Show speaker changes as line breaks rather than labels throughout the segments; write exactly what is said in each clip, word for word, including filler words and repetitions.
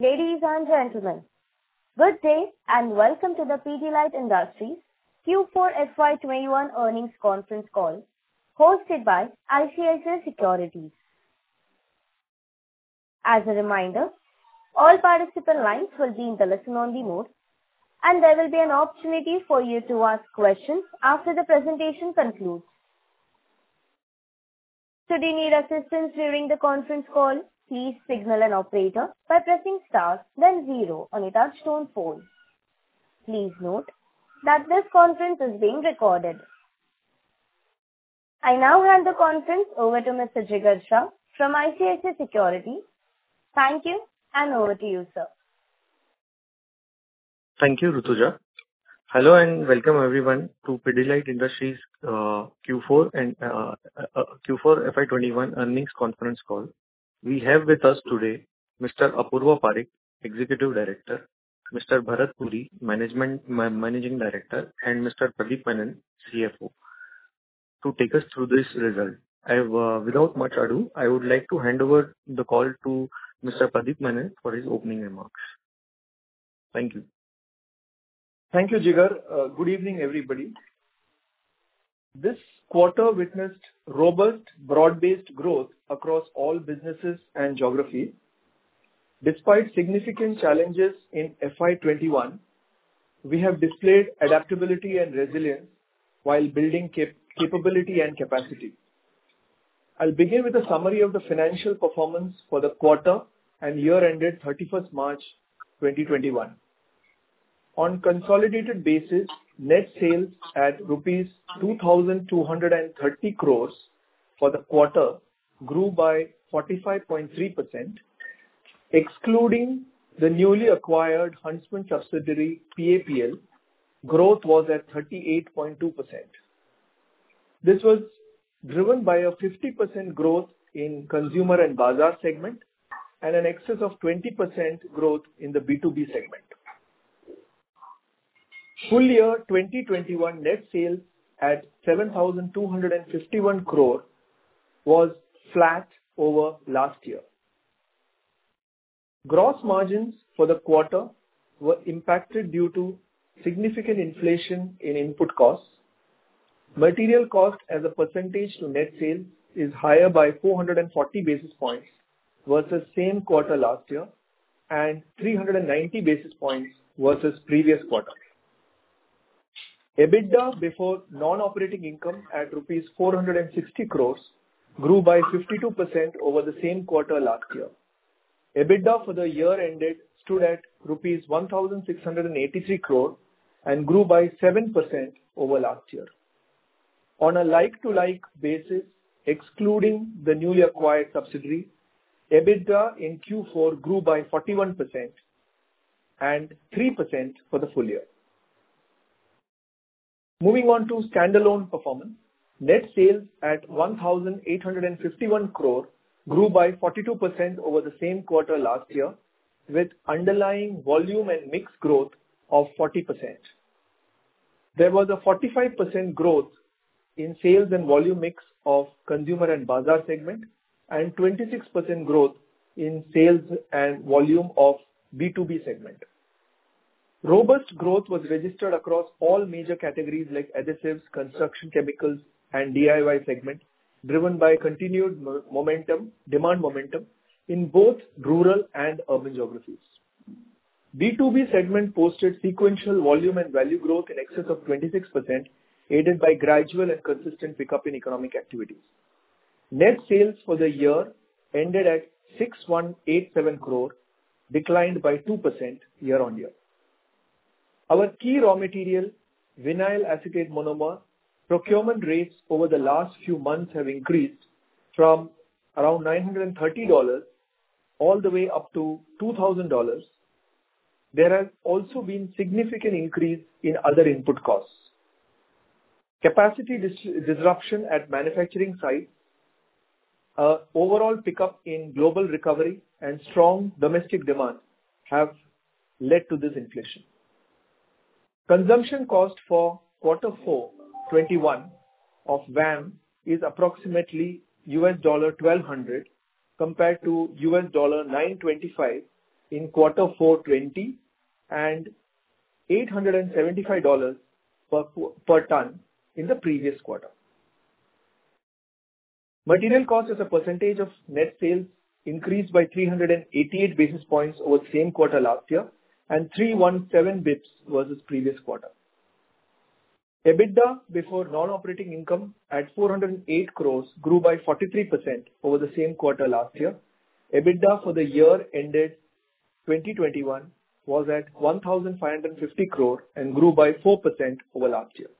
Ladies and gentlemen, good day and welcome to the Pidilite Industries Q four F Y twenty-one earnings conference call hosted by I C I C I Securities. As a reminder, all participant lines will be in the listen-only mode and there will be an opportunity for you to ask questions after the presentation concludes. Should you need assistance during the conference call, please signal an operator by pressing star then zero on your touchtone phone. Please note that this conference is being recorded. I now hand the conference over to Mister Jigar Shah from I C I C I Securities. Thank you and over to you, sir.
Thank you, Rutuja. Hello and welcome everyone to Pidilite Industries uh, Q four and uh, uh, Q four F Y twenty-one earnings conference call. We have with us today Mister Apurva Parekh, Executive Director, Mister Bharat Puri, Management Ma- Managing Director, and Mister Pradip Menon, C F O, to take us through this result. I have, uh, without much ado, I would like to hand over the call to Mister Pradip Menon for his opening remarks. Thank you.
Thank you, Jigar. Uh, good evening, everybody. This quarter witnessed robust, broad-based growth across all businesses and geographies. Despite significant challenges in F Y twenty-one, we have displayed adaptability and resilience while building cap- capability and capacity. I'll begin with a summary of the financial performance for the quarter and year ended thirty-first March twenty twenty-one. On consolidated basis, net sales at rupees two thousand two hundred thirty crores for the quarter grew by forty-five point three percent. Excluding the newly acquired Huntsman subsidiary P A P L, growth was at thirty-eight point two percent. This was driven by a fifty percent growth in Consumer and Bazaar segment and an excess of twenty percent growth in the B two B segment. Full year twenty twenty-one net sales at seven thousand two hundred fifty-one crore was flat over last year. Gross margins for the quarter were impacted due to significant inflation in input costs. Material cost as a percentage to net sales is higher by four hundred forty basis points versus same quarter last year and three hundred ninety basis points versus previous quarter. EBITDA before non-operating income at rupees four hundred sixty crores grew by fifty-two percent over the same quarter last year. EBITDA for the year ended stood at rupees one thousand six hundred eighty-three crore and grew by seven percent over last year. On a like-to-like basis, excluding the newly acquired subsidiary, EBITDA in Q four grew by forty-one percent and three percent for the full year. Moving on to standalone performance, net sales at one thousand eight hundred fifty-one crore grew by forty-two percent over the same quarter last year, with underlying volume and mix growth of forty percent. There was a forty-five percent growth in sales and volume mix of Consumer and Bazaar segment and twenty-six percent growth in sales and volume of B two B segment. Robust growth was registered across all major categories like adhesives, construction chemicals, and D I Y segment, driven by continued momentum, demand momentum in both rural and urban geographies. B two B segment posted sequential volume and value growth in excess of twenty-six percent, aided by gradual and consistent pickup in economic activities. Net sales for the year ended at six thousand one hundred eighty-seven crore, declined by two percent year on year. Our key raw material, vinyl acetate monomer, procurement rates over the last few months have increased from around nine hundred thirty dollars all the way up to two thousand dollars. There has also been significant increase in other input costs. Capacity dis- disruption at manufacturing sites, uh, overall pickup in global recovery and strong domestic demand have led to this inflation. Consumption cost for quarter four twenty-one of V A M is approximately U S twelve hundred compared to U S nine twenty-five in quarter four twenty and eight hundred seventy-five dollars per, per ton in the previous quarter. Material cost as a percentage of net sales increased by three hundred eighty-eight basis points over the same quarter last year and three hundred seventeen basis points versus previous quarter. EBITDA before non-operating income at four hundred eight crores grew by forty-three percent over the same quarter last year. EBITDA for the year ended twenty twenty-one was at one thousand five hundred fifty crore and grew by four percent over last year.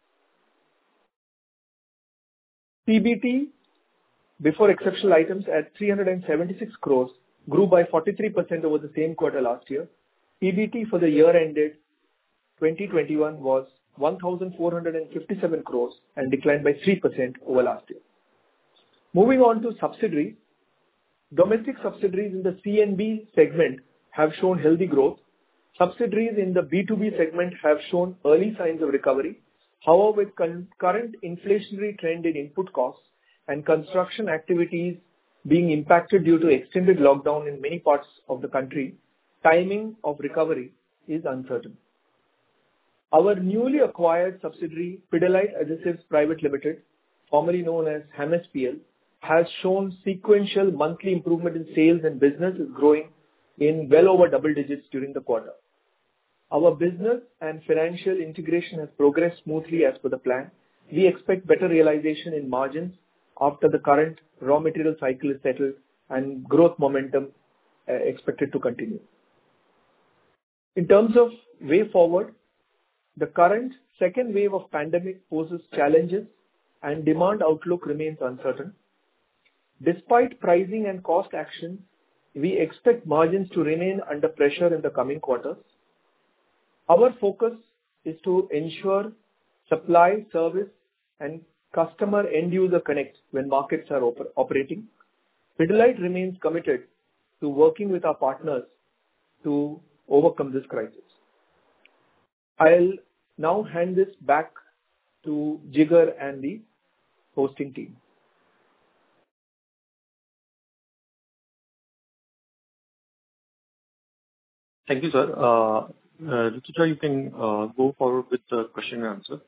P B T before exceptional items at three hundred seventy-six crores grew by forty-three percent over the same quarter last year. P B T for the year ended twenty twenty-one was one thousand four hundred fifty-seven crores and declined by three percent over last year. Moving on to subsidiaries, domestic subsidiaries in the C and B segment have shown healthy growth. Subsidiaries in the B two B segment have shown early signs of recovery. However, with con- current inflationary trend in input costs and construction activities being impacted due to extended lockdown in many parts of the country, timing of recovery is uncertain. Our newly acquired subsidiary, Pidilite Adhesives Private Limited, formerly known as H A M S P L, has shown sequential monthly improvement in sales and business is growing in well over double digits during the quarter. Our business and financial integration has progressed smoothly as per the plan. We expect better realization in margins after the current raw material cycle is settled and growth momentum uh, expected to continue. In terms of way forward, the current second wave of pandemic poses challenges and demand outlook remains uncertain. Despite pricing and cost actions, we expect margins to remain under pressure in the coming quarters. Our focus is to ensure supply, service, and customer end-user connect when markets are op- operating. Pidilite remains committed to working with our partners to overcome this crisis. I'll now hand this back to Jigar and the hosting team.
Thank you, sir. Uh, uh, Rutuja, you can uh, go forward with the question and answer.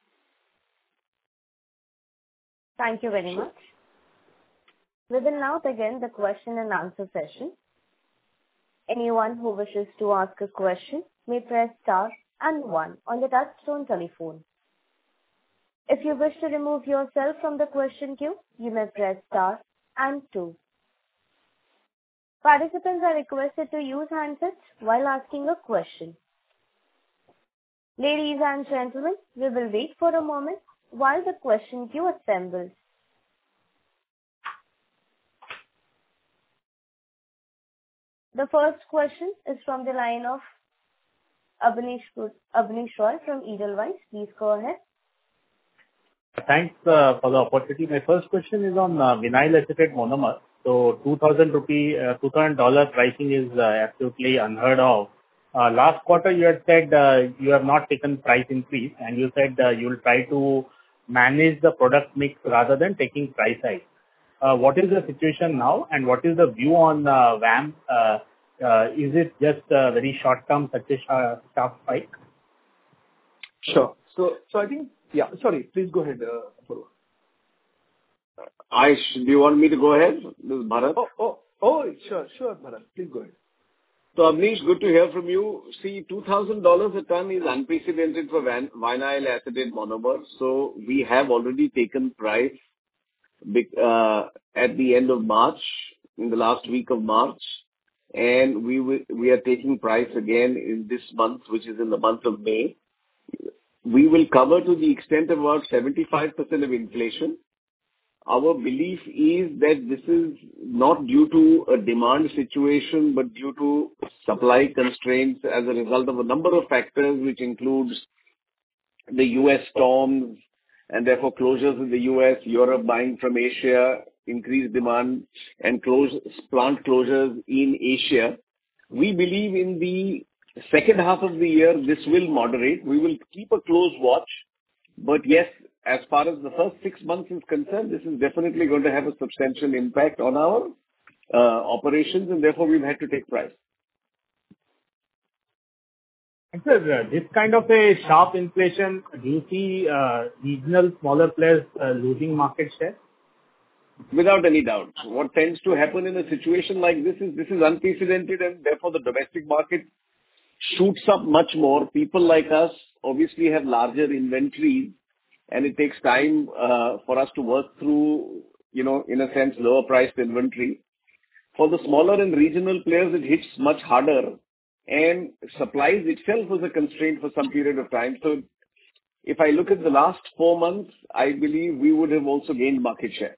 Thank you very much. We will now begin the question and answer session. Anyone who wishes to ask a question may press star and one on the touchtone telephone. If you wish to remove yourself from the question queue, you may press star and two. Participants are requested to use handsets while asking a question. Ladies and gentlemen, we will wait for a moment while the question queue assembles. The first question is from the line of Abneesh, Abneesh Roy from Edelweiss. Please go ahead.
Thanks uh, for the opportunity. My first question is on uh, vinyl acetate monomer. So two thousand rupee, uh, two thousand dollars pricing is uh, absolutely unheard of. Uh, last quarter you had said uh, you have not taken price increase and you said uh, you will try to manage the product mix rather than taking price hike. Uh, what is the situation now and what is the view on uh, V A M? Uh, uh, is it just uh, very short term, such a uh, sharp spike?
Sure. So, so I think, yeah, sorry, please go ahead, uh, Apurva.
I sh- do you want me to go ahead? This is Bharat.
Oh, oh, oh, sure, sure, Bharat, please go ahead.
So, Abneesh, good to hear from you. See, two thousand dollars a ton is unprecedented for van- vinyl acetate monomer. So, we have already taken price uh, at the end of March, in the last week of March. And we will, we are taking price again in this month, which is in the month of May. We will cover to the extent of about seventy-five percent of inflation. Our belief is that this is not due to a demand situation, but due to supply constraints as a result of a number of factors, which includes the U S storms and therefore closures in the U S, Europe buying from Asia, increased demand and close, plant closures in Asia. We believe in the second half of the year, this will moderate. We will keep a close watch. But yes, as far as the first six months is concerned, this is definitely going to have a substantial impact on our uh, operations, and therefore we've had to take price.
And sir, uh, this kind of a sharp inflation, do you see uh, regional smaller players uh, losing market share?
Without any doubt. What tends to happen in a situation like this is this is unprecedented, and therefore the domestic market shoots up much more. People like us obviously have larger inventories, and it takes time uh, for us to work through, you know, in a sense, lower priced inventory. For the smaller and regional players, it hits much harder, and supplies itself was a constraint for some period of time. So if I look at the last four months, I believe we would have also gained market share.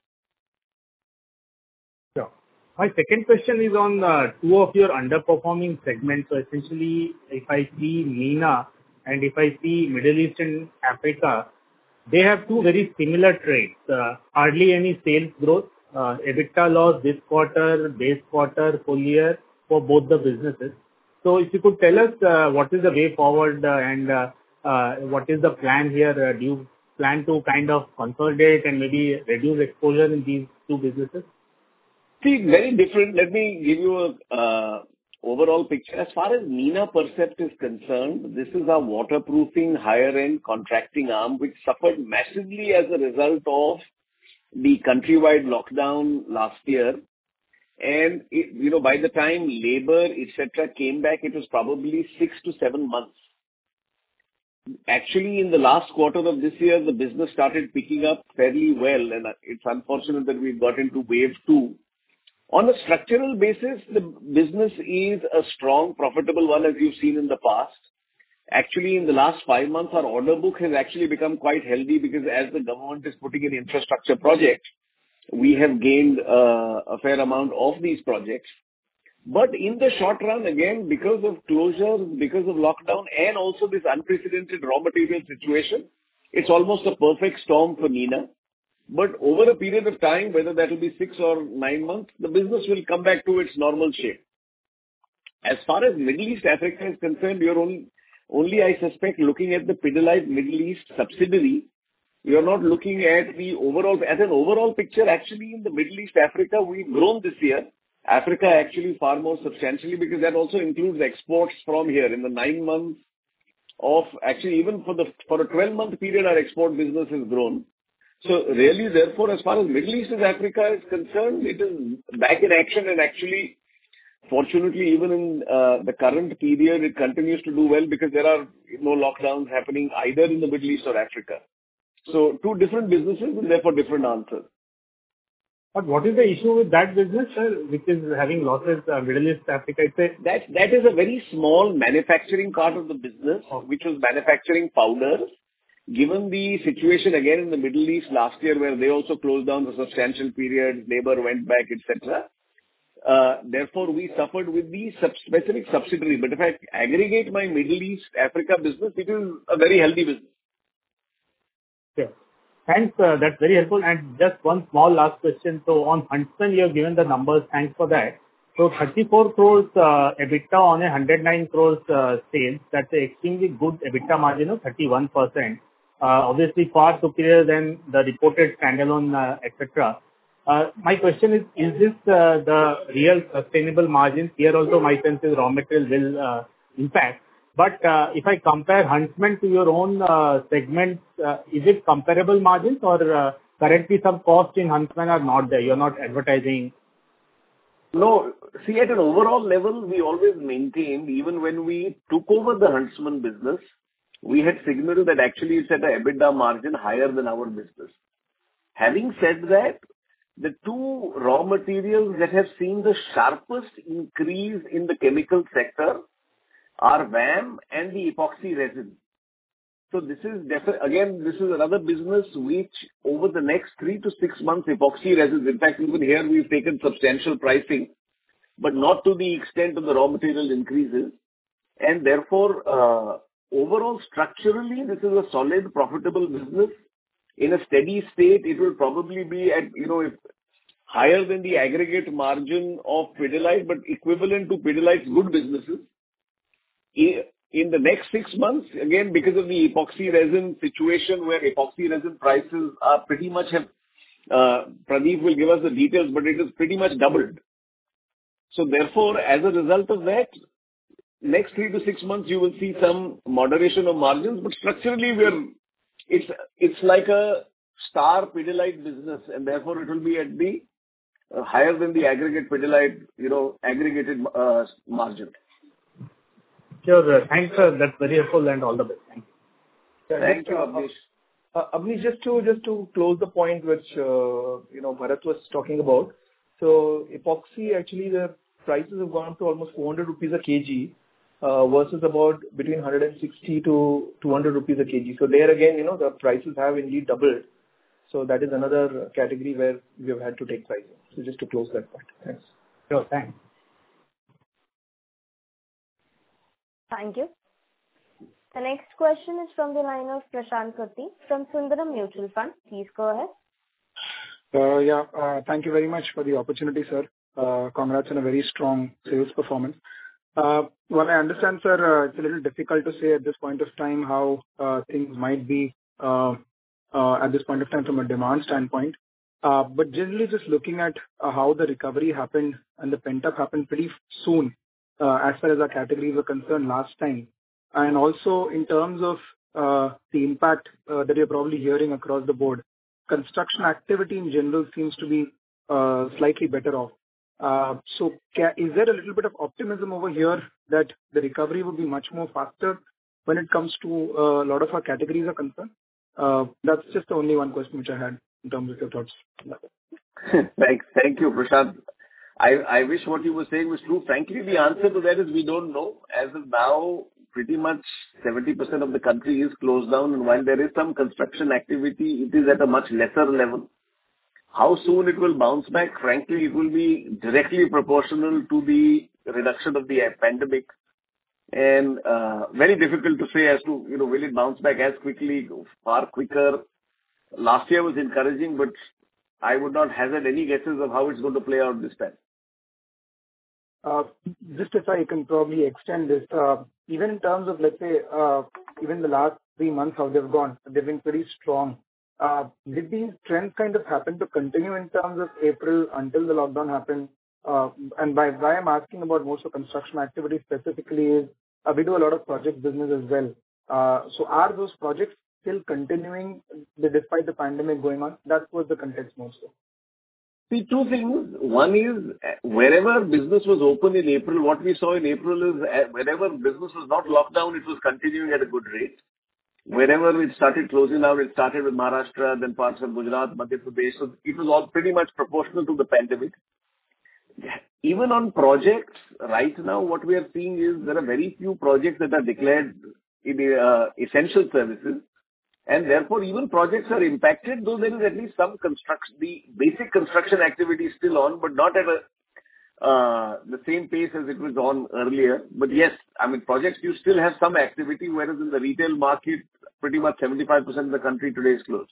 Sure. My second question is on uh, two of your underperforming segments. So essentially, if I see MENA and if I see Middle East and Africa, they have two very similar traits. Uh, hardly any sales growth, uh, EBITDA loss this quarter, base quarter, full year for both the businesses. So if you could tell us uh, what is the way forward uh, and uh, uh, what is the plan here? Uh, do you plan to kind of consolidate and maybe reduce exposure in these two businesses?
See, very different. Let me give you a uh, overall picture. As far as MENA Percept is concerned, this is our waterproofing higher-end contracting arm, which suffered massively as a result of the countrywide lockdown last year. And, it, you know, by the time labor, et cetera, came back, it was probably six to seven months. Actually, in the last quarter of this year, the business started picking up fairly well, and it's unfortunate that we got into wave two. On a structural basis, the business is a strong, profitable one, as you've seen in the past. Actually, in the last five months, our order book has actually become quite healthy because as the government is putting in infrastructure projects, we have gained uh, a fair amount of these projects. But in the short run, again, because of closures, because of lockdown, and also this unprecedented raw material situation, it's almost a perfect storm for MENA. But over a period of time, whether that will be six or nine months, the business will come back to its normal shape. As far as Middle East Africa is concerned, you're only, only I suspect, looking at the Pidilite Middle East subsidiary. You're not looking at the overall. As an overall picture, actually, in the Middle East Africa, we've grown this year. Africa actually far more substantially because that also includes exports from here. In the nine months of, actually, even for the for a twelve-month period, our export business has grown. So really, therefore, as far as Middle East Africa is concerned, it is back in action, and actually, fortunately, even in uh, the current period, it continues to do well because there are no lockdowns happening either in the Middle East or Africa. So two different businesses and therefore different answers.
But what is the issue with that business, sir, which is having losses, uh, Middle East Africa? It's a...
That, that is a very small manufacturing part of the business, oh. which was manufacturing powders. Given the situation again in the Middle East last year, where they also closed down for substantial periods, labor went back, et cetera. Uh, therefore, we suffered with the sub- specific subsidiary. But if I aggregate my Middle East Africa business, it is a very healthy business.
Sure. Thanks. Uh, that's very helpful. And just one small last question. So on Huntsman, you have given the numbers. Thanks for that. So thirty-four crores uh, EBITDA on a one hundred nine crores uh, sales. That's an extremely good EBITDA margin of thirty-one percent. Uh, obviously far superior than the reported standalone, uh, et cetera. Uh, my question is, is this uh, the real sustainable margins? Here also my sense is raw material will uh, impact. But uh, if I compare Huntsman to your own uh, segments, uh, is it comparable margins or uh, currently some costs in Huntsman are not there? You're not advertising.
No. See, at an overall level, we always maintained, even when we took over the Huntsman business, we had signaled that actually it's at an EBITDA margin higher than our business. Having said that, the two raw materials that have seen the sharpest increase in the chemical sector are V A M and the epoxy resin. So this is definitely, again, this is another business which over the next three to six months, epoxy resins, in fact, even here we've taken substantial pricing, but not to the extent of the raw material increases. And therefore, uh, overall, structurally, this is a solid, profitable business. In a steady state, it will probably be at, you know, if higher than the aggregate margin of Pidilite, but equivalent to Pidilite's good businesses. In the next six months, again, because of the epoxy resin situation where epoxy resin prices are pretty much have, uh, Pradeep will give us the details, but it is pretty much doubled. So therefore, as a result of that, next three to six months, you will see some moderation of margins, but structurally, we're it's it's like a star Pidilite business, and therefore it will be at the uh, higher than the aggregate Pidilite, you know, aggregated uh, margin.
Sure. uh, Thanks, sir. That's very helpful, and all the best. Thank you.
Thank you, Abneesh.
Uh, Abneesh, just to just to close the point which uh, you know Bharat was talking about. So epoxy, actually, the prices have gone up to almost four hundred rupees a kg, uh, versus about between one hundred sixty to two hundred rupees a kg. So there again, you know, the prices have indeed doubled. So that is another category where we have had to take pricing. So just to close that point. Thanks.
Sure. Thanks.
Thank you. The next question is from the line of Prashant Kutty from Sundaram Mutual Fund. Please go ahead.
Uh, yeah, uh, thank you very much for the opportunity, sir. Uh, congrats on a very strong sales performance. Uh, well, I understand, sir, uh, it's a little difficult to say at this point of time how uh, things might be uh, uh, at this point of time from a demand standpoint. Uh, but generally, just looking at uh, how the recovery happened and the pent-up happened pretty soon uh, as far as our categories were concerned last time. And also in terms of uh, the impact uh, that you're probably hearing across the board, construction activity in general seems to be uh, slightly better off. Uh, so ca- is there a little bit of optimism over here that the recovery will be much more faster when it comes to uh, a lot of our categories are concerned? Uh, that's just the only one question which I had in terms of your thoughts.
Thanks. Thank you, Prashant. I, I wish what you were saying was true. Frankly, the answer to that is we don't know. As of now, pretty much seventy percent of the country is closed down, and while there is some construction activity, it is at a much lesser level. How soon it will bounce back, frankly, it will be directly proportional to the reduction of the pandemic, and uh, very difficult to say as to, you know, will it bounce back as quickly, far quicker. Last year was encouraging, but I would not hazard any guesses of how it's going to play out this time.
Uh, just if I can probably extend this, uh, even in terms of, let's say, uh, even the last three months, how they've gone, they've been pretty strong. Uh, did these trends kind of happen to continue in terms of April until the lockdown happened? Uh, and by why I'm asking about most of construction activity specifically is uh, we do a lot of project business as well. Uh, so are those projects still continuing despite the pandemic going on? That was the context mostly.
See, two things. One is, wherever business was open in April, what we saw in April is, uh, wherever business was not locked down, it was continuing at a good rate. Wherever it started closing down, it started with Maharashtra, then parts of Gujarat, Madhya Pradesh. So it was all pretty much proportional to the pandemic. Even on projects, right now, what we are seeing is there are very few projects that are declared in uh, essential services. And therefore, even projects are impacted, though there is at least some construction. The basic construction activity is still on, but not at a uh, the same pace as it was on earlier. But yes, I mean, projects, you still have some activity, whereas in the retail market, pretty much seventy-five percent of the country today is closed.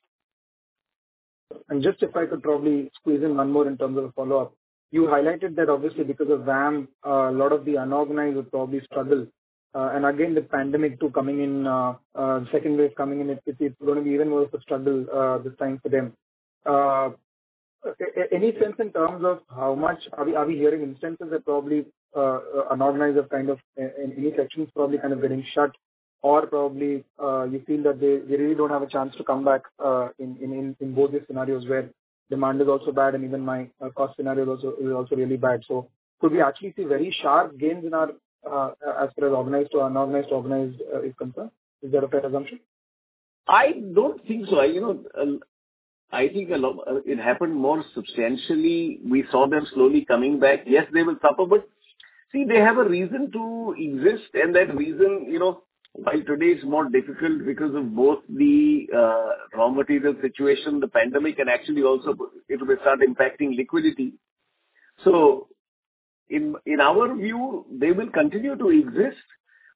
And just if I could probably squeeze in one more in terms of a follow-up. You highlighted that obviously because of V A M, uh, a lot of the unorganized would probably struggle. Uh, and again, the pandemic too coming in, uh, uh, second wave coming in, it, it, it's going to be even more of a struggle uh, this time for them. Uh, any sense in terms of how much are we are we hearing instances that probably uh, unorganized have kind of in any sections probably kind of getting shut, or probably uh, you feel that they, they really don't have a chance to come back uh, in, in in both these scenarios where demand is also bad and even my uh, cost scenario is also is also really bad. So could we actually see very sharp gains in our Uh, as far as organized to unorganized organized uh, is concerned? Is that a fair assumption?
I don't think so. I, you know, uh, I think a lot, uh, it happened more substantially. We saw them slowly coming back. Yes, they will suffer, but see, they have a reason to exist, and that reason, you know, while today is more difficult because of both the uh, raw material situation, the pandemic, and actually also it will start impacting liquidity. So, In in our view, they will continue to exist.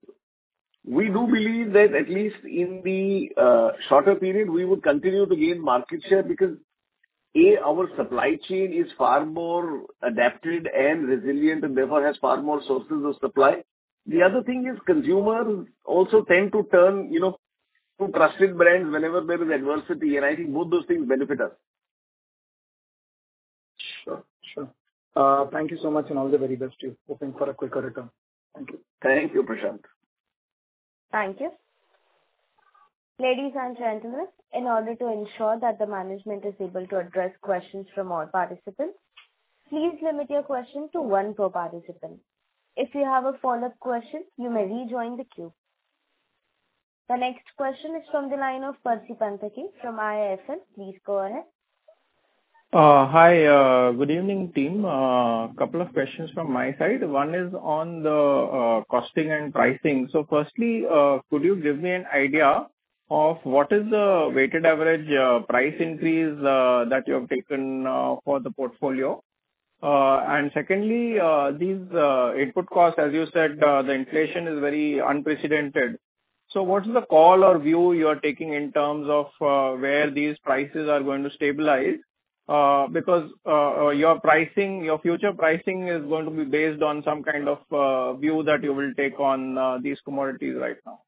We do believe that at least in the uh, shorter period, we would continue to gain market share because, A, our supply chain is far more adapted and resilient and therefore has far more sources of supply. The other thing is consumers also tend to turn, you know, to trusted brands whenever there is adversity, and I think both those things benefit us.
Sure, sure. Uh, thank you so much and all the very best to you. Hoping for a quicker return. Thank you.
Thank you, Prashant.
Thank you. Ladies and gentlemen, in order to ensure that the management is able to address questions from all participants, please limit your question to one per participant. If you have a follow-up question, you may rejoin the queue. The next question is from the line of Percy Panthaki from I I F L. Please go ahead.
Uh, Hi, uh, good evening, team. A couple of questions from my side. One is on the uh, costing and pricing. So firstly, uh, could you give me an idea of what is the weighted average uh, price increase uh, that you have taken uh, for the portfolio? Uh, And secondly, uh, these uh, input costs, as you said, uh, the inflation is very unprecedented. So what's the call or view you are taking in terms of uh, where these prices are going to stabilize? Uh, Because uh, uh, your pricing, your future pricing is going to be based on some kind of uh, view that you will take on uh, these commodities right now.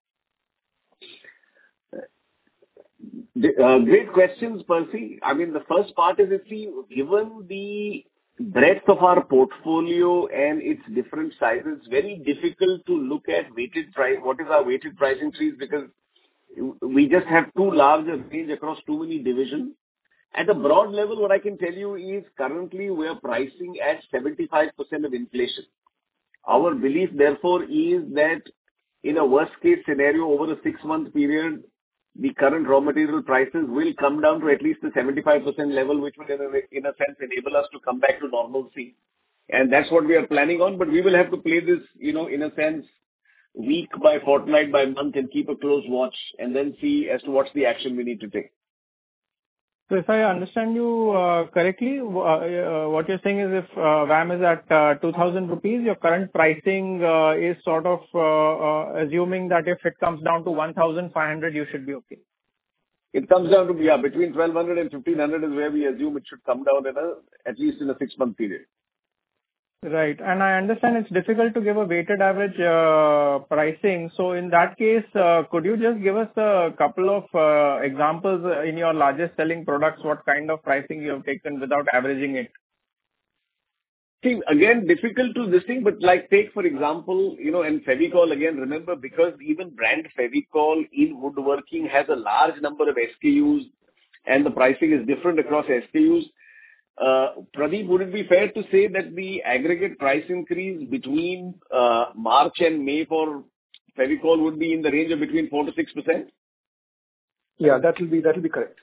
Uh, Great questions, Percy. I mean, the first part is, if we, given the breadth of our portfolio and its different sizes, it's very difficult to look at weighted price, what is our weighted price increase, because we just have too large a range across too many divisions. At a broad level, what I can tell you is currently we are pricing at seventy-five percent of inflation. Our belief, therefore, is that in a worst-case scenario, over a six-month period, the current raw material prices will come down to at least the seventy-five percent level, which will, in a, in a sense, enable us to come back to normalcy. And that's what we are planning on. But we will have to play this, you know, in a sense, week by fortnight by month, and keep a close watch, and then see as to what's the action we need to take.
So if I understand you uh, correctly, uh, uh, what you're saying is if uh, V A M is at uh, two thousand rupees, your current pricing uh, is sort of uh, uh, assuming that if it comes down to one thousand five hundred, you should be okay.
It comes down to, yeah, between twelve hundred and fifteen hundred is where we assume it should come down in a, at least in a six-month period.
Right. And I understand it's difficult to give a weighted average uh, pricing. So in that case, uh, could you just give us a couple of uh, examples in your largest selling products, what kind of pricing you have taken without averaging it?
See, again, difficult to this thing, but like take, for example, you know, and Fevicol, again, remember, because even brand Fevicol in woodworking has a large number of S K Us and the pricing is different across S K Us. Uh, Pradeep, would it be fair to say that the aggregate price increase between uh, March and May for Fevicol would be in the range of between four to six percent?
Yeah, that will be that will be correct.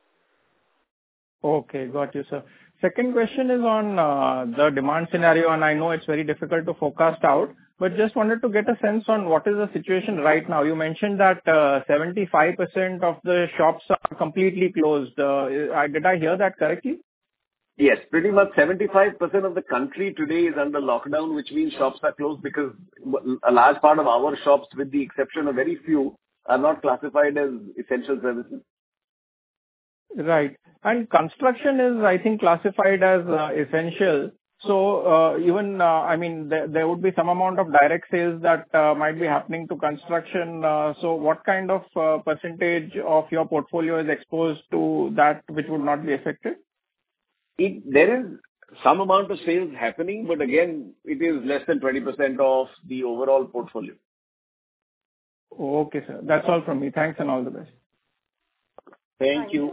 Okay, got you, sir. Second question is on uh, the demand scenario, and I know it's very difficult to forecast out, but just wanted to get a sense on what is the situation right now. You mentioned that uh, seventy-five percent of the shops are completely closed. Uh, I- did I hear that correctly?
Yes, pretty much seventy-five percent of the country today is under lockdown, which means shops are closed because a large part of our shops, with the exception of very few, are not classified as essential services.
Right. And construction is, I think, classified as uh, essential. So uh, even, uh, I mean, there, there would be some amount of direct sales that uh, might be happening to construction. Uh, so what kind of uh, percentage of your portfolio is exposed to that which would not be affected?
It, there is some amount of sales happening, but again, it is less than twenty percent of the overall portfolio.
Okay, sir. That's all from me. Thanks and all the best.
Thank,
Thank
you.
you.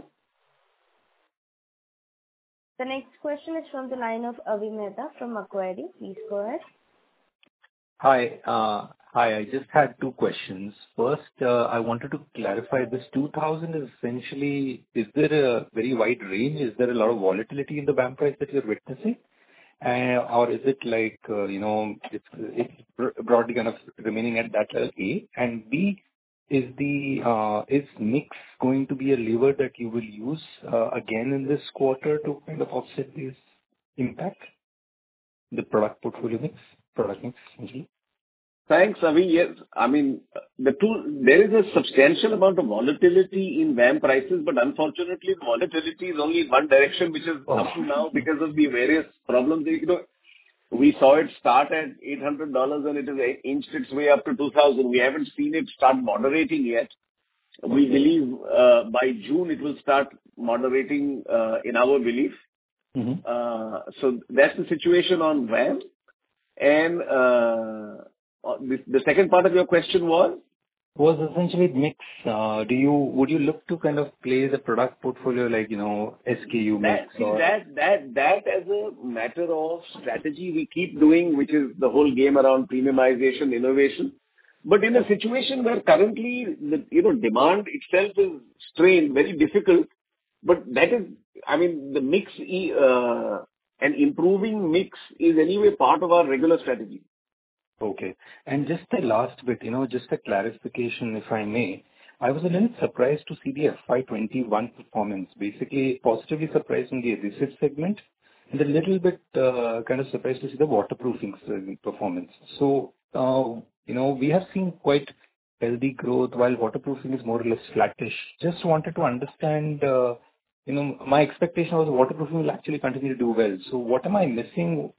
The next question is from the line of Avi Mehta from Macquarie. Please go ahead.
Hi. uh, Hi. I just had two questions. First, uh, I wanted to clarify this two thousand is essentially, is there a very wide range? Is there a lot of volatility in the V A M price that you're witnessing? Uh, Or is it like, uh, you know, it's it's bro- broadly kind of remaining at that level, A? And B, is the uh, is mix going to be a lever that you will use uh, again in this quarter to kind of offset this impact, the product portfolio mix, product mix, essentially?
Thanks, Avi. Yes, I mean, the two, there is a substantial amount of volatility in V A M prices, but unfortunately, the volatility is only in one direction, which is up to now because of the various problems. You know, we saw it start at eight hundred dollars and it has inched its way up to two thousand. We haven't seen it start moderating yet. We believe uh, by June it will start moderating uh, in our belief.
Mm-hmm.
Uh, so that's the situation on V A M. And uh, Uh, the, the second part of your question was?
Was essentially mix. Uh, do you would you look to kind of play the product portfolio like, you know, S K U mix
That, see,
or?
that, that, that as a matter of strategy we keep doing, which is the whole game around premiumization, innovation. But in a situation where currently the, you know, demand itself is strained, very difficult, but that is, I mean, the mix, uh, and improving mix is anyway part of our regular strategy.
Okay. And just the last bit, you know, just a clarification, if I may. I was a little surprised to see the F Y twenty-one performance, basically positively surprised in the adhesive segment, and a little bit uh, kind of surprised to see the waterproofing segment performance. So, uh, you know, we have seen quite healthy growth while waterproofing is more or less flattish. Just wanted to understand, uh, you know, my expectation was waterproofing will actually continue to do well. So what am I missing?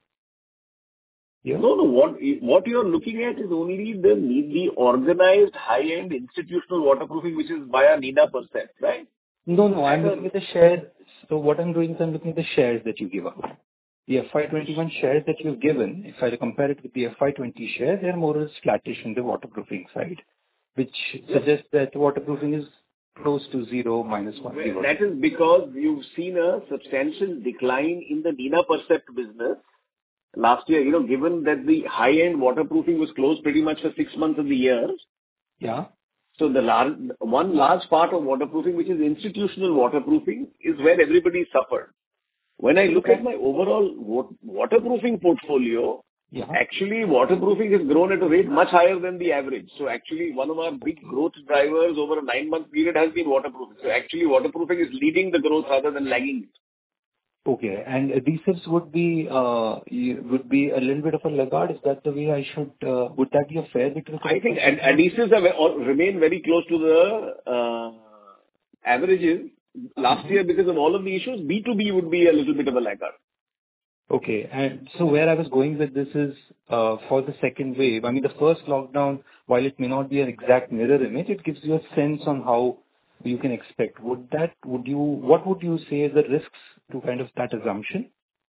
Yeah.
No, no. What what you are looking at is only the the organized high-end institutional waterproofing, which is via Nina Percept, right?
No, no. I'm looking at the share. So what I'm doing is I'm looking at the shares that you give out. The F Y twenty-one shares that you've given, if I compare it with the F Y twenty shares, they're more or less flattish in the waterproofing side, which suggests that waterproofing is close to zero, minus one.
Well, that is because you've seen a substantial decline in the Nina Percept business last year, you know, given that the high-end waterproofing was closed pretty much for six months of the year.
Yeah.
So the large, one large part of waterproofing, which is institutional waterproofing, is where everybody suffered. When I look
Okay.
at my overall wa- waterproofing portfolio,
Yeah.
actually waterproofing has grown at a rate much higher than the average. So actually one of our big growth drivers over a nine-month period has been waterproofing. So actually waterproofing is leading the growth rather than lagging it.
Okay. And adhesives would be uh, you- would be a little bit of a laggard. Is that the way I should? Uh, would that be a fair bit of
I think ad- adhesives have all remain very close to the uh, averages. Last year, because of all of the issues, B two B would be a little bit of a laggard.
Okay. And so where I was going with this is uh, for the second wave. I mean, the first lockdown, while it may not be an exact mirror image, it gives you a sense on how you can expect. Would that? Would you? What would you say are the risks to kind of that assumption?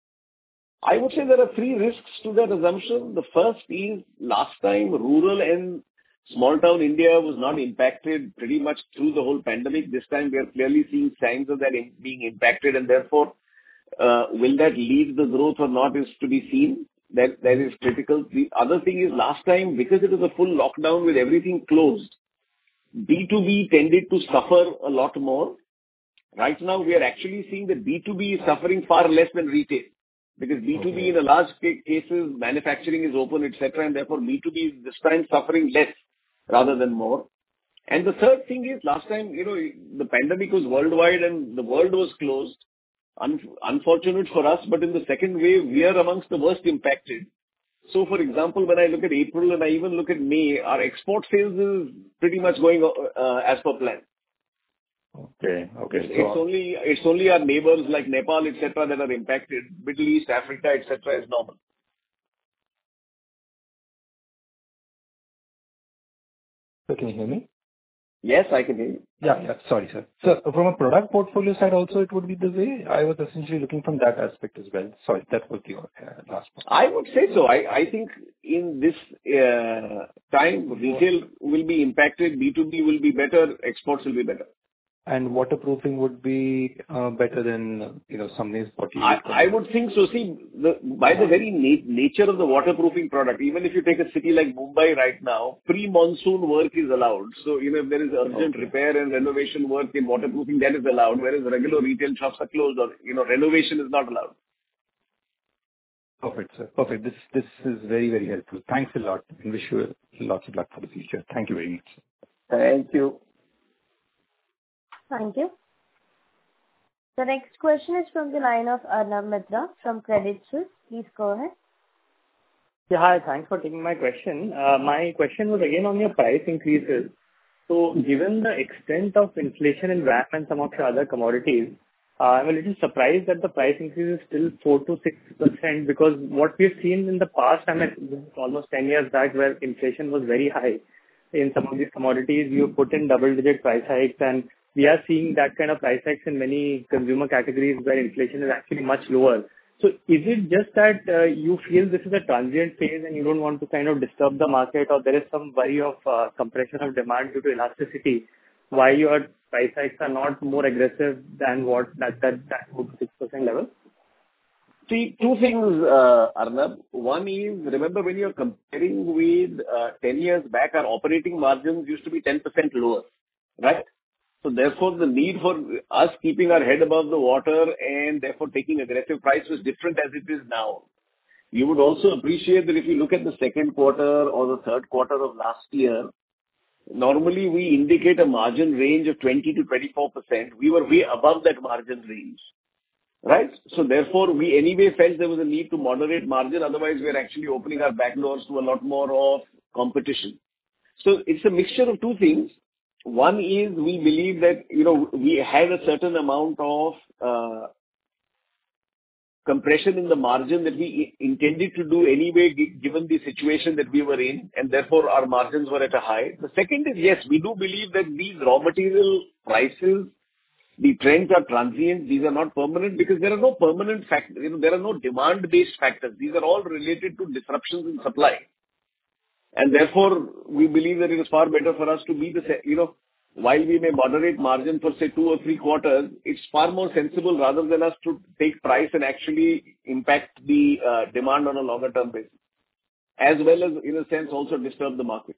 I would say there are three risks to that assumption. The first is last time rural and small town India was not impacted pretty much through the whole pandemic. This time we are clearly seeing signs of that in, being impacted, and therefore, uh, will that lead the growth or not is to be seen. That that is critical. The other thing is last time, because it was a full lockdown with everything closed, B two B tended to suffer a lot more. Right now, we are actually seeing that B two B is suffering far less than retail, because B two B
Okay.
in a large ca- cases, manufacturing is open, et cetera, and therefore B two B is this time suffering less rather than more. And the third thing is, last time, you know, the pandemic was worldwide and the world was closed. Un- Unfortunate for us, but in the second wave, we are amongst the worst impacted. So, for example, when I look at April and I even look at May, our export sales is pretty much going uh, as per plan.
Okay. Okay.
It's it's
So
only it's only our neighbors like Nepal, et cetera, that are impacted. Middle East, Africa, et cetera, is normal.
so can you hear me?
Yes, I can hear you.
Yeah. Yeah. Sorry, sir. So from a product portfolio side also, it would be the way? I was essentially looking from that aspect as well. Sorry, that was the uh, last part.
I would say so. I I think in this uh, time, retail will be impacted, B two B will be better, exports will be better.
And waterproofing would be uh, better than, uh, you know, some days forty.
I I would think so. See, the by the very na- nature of the waterproofing product, even if you take a city like Mumbai right now, pre-monsoon work is allowed. So, you know, if there is urgent
Okay.
repair and renovation work in waterproofing, that is allowed, whereas regular retail shops are closed or, you know, renovation is not allowed.
Perfect, sir. Perfect. This this is very, very helpful. Thanks a lot, and wish you lots of luck for the future. Thank you very much, sir.
Thank you.
Thank you. The next question is from the line of Arnab Mitra from Credit Suisse. Please go ahead.
Yeah, hi. Thanks for taking my question. Uh, My question was again on your price increases. So given the extent of inflation in V A M and some of your other commodities, uh, I'm a little surprised that the price increase is still four to six percent, because what we've seen in the past, I mean, this is almost ten years back, where inflation was very high in some of these commodities, you put in double-digit price hikes, and we are seeing that kind of price hikes in many consumer categories where inflation is actually much lower. So is it just that uh, you feel this is a transient phase and you don't want to kind of disturb the market, or there is some worry of uh, compression of demand due to elasticity, why your price hikes are not more aggressive than what that that that six percent level?
See, two things, uh, Arnab. One is, remember when you're comparing with uh, ten years back, our operating margins used to be ten percent lower, right? So therefore, the need for us keeping our head above the water and therefore taking aggressive price was different as it is now. You would also appreciate that if you look at the second quarter or the third quarter of last year, normally we indicate a margin range of twenty to twenty-four percent. We were way above that margin range. Right? So therefore, we anyway felt there was a need to moderate margin. Otherwise, we are actually opening our back doors to a lot more of competition. So it's a mixture of two things. One is we believe that, you know, we had a certain amount of uh, compression in the margin that we intended to do anyway, given the situation that we were in, and therefore our margins were at a high. The second is, yes, we do believe that these raw material prices, the trends are transient. These are not permanent because there are no permanent factors. You know, there are no demand-based factors. These are all related to disruptions in supply. And therefore, we believe that it is far better for us to be the, you know, while we may moderate margin for, say, two or three quarters, it's far more sensible rather than us to take price and actually impact the uh, demand on a longer term basis, as well as, in a sense, also disturb the market.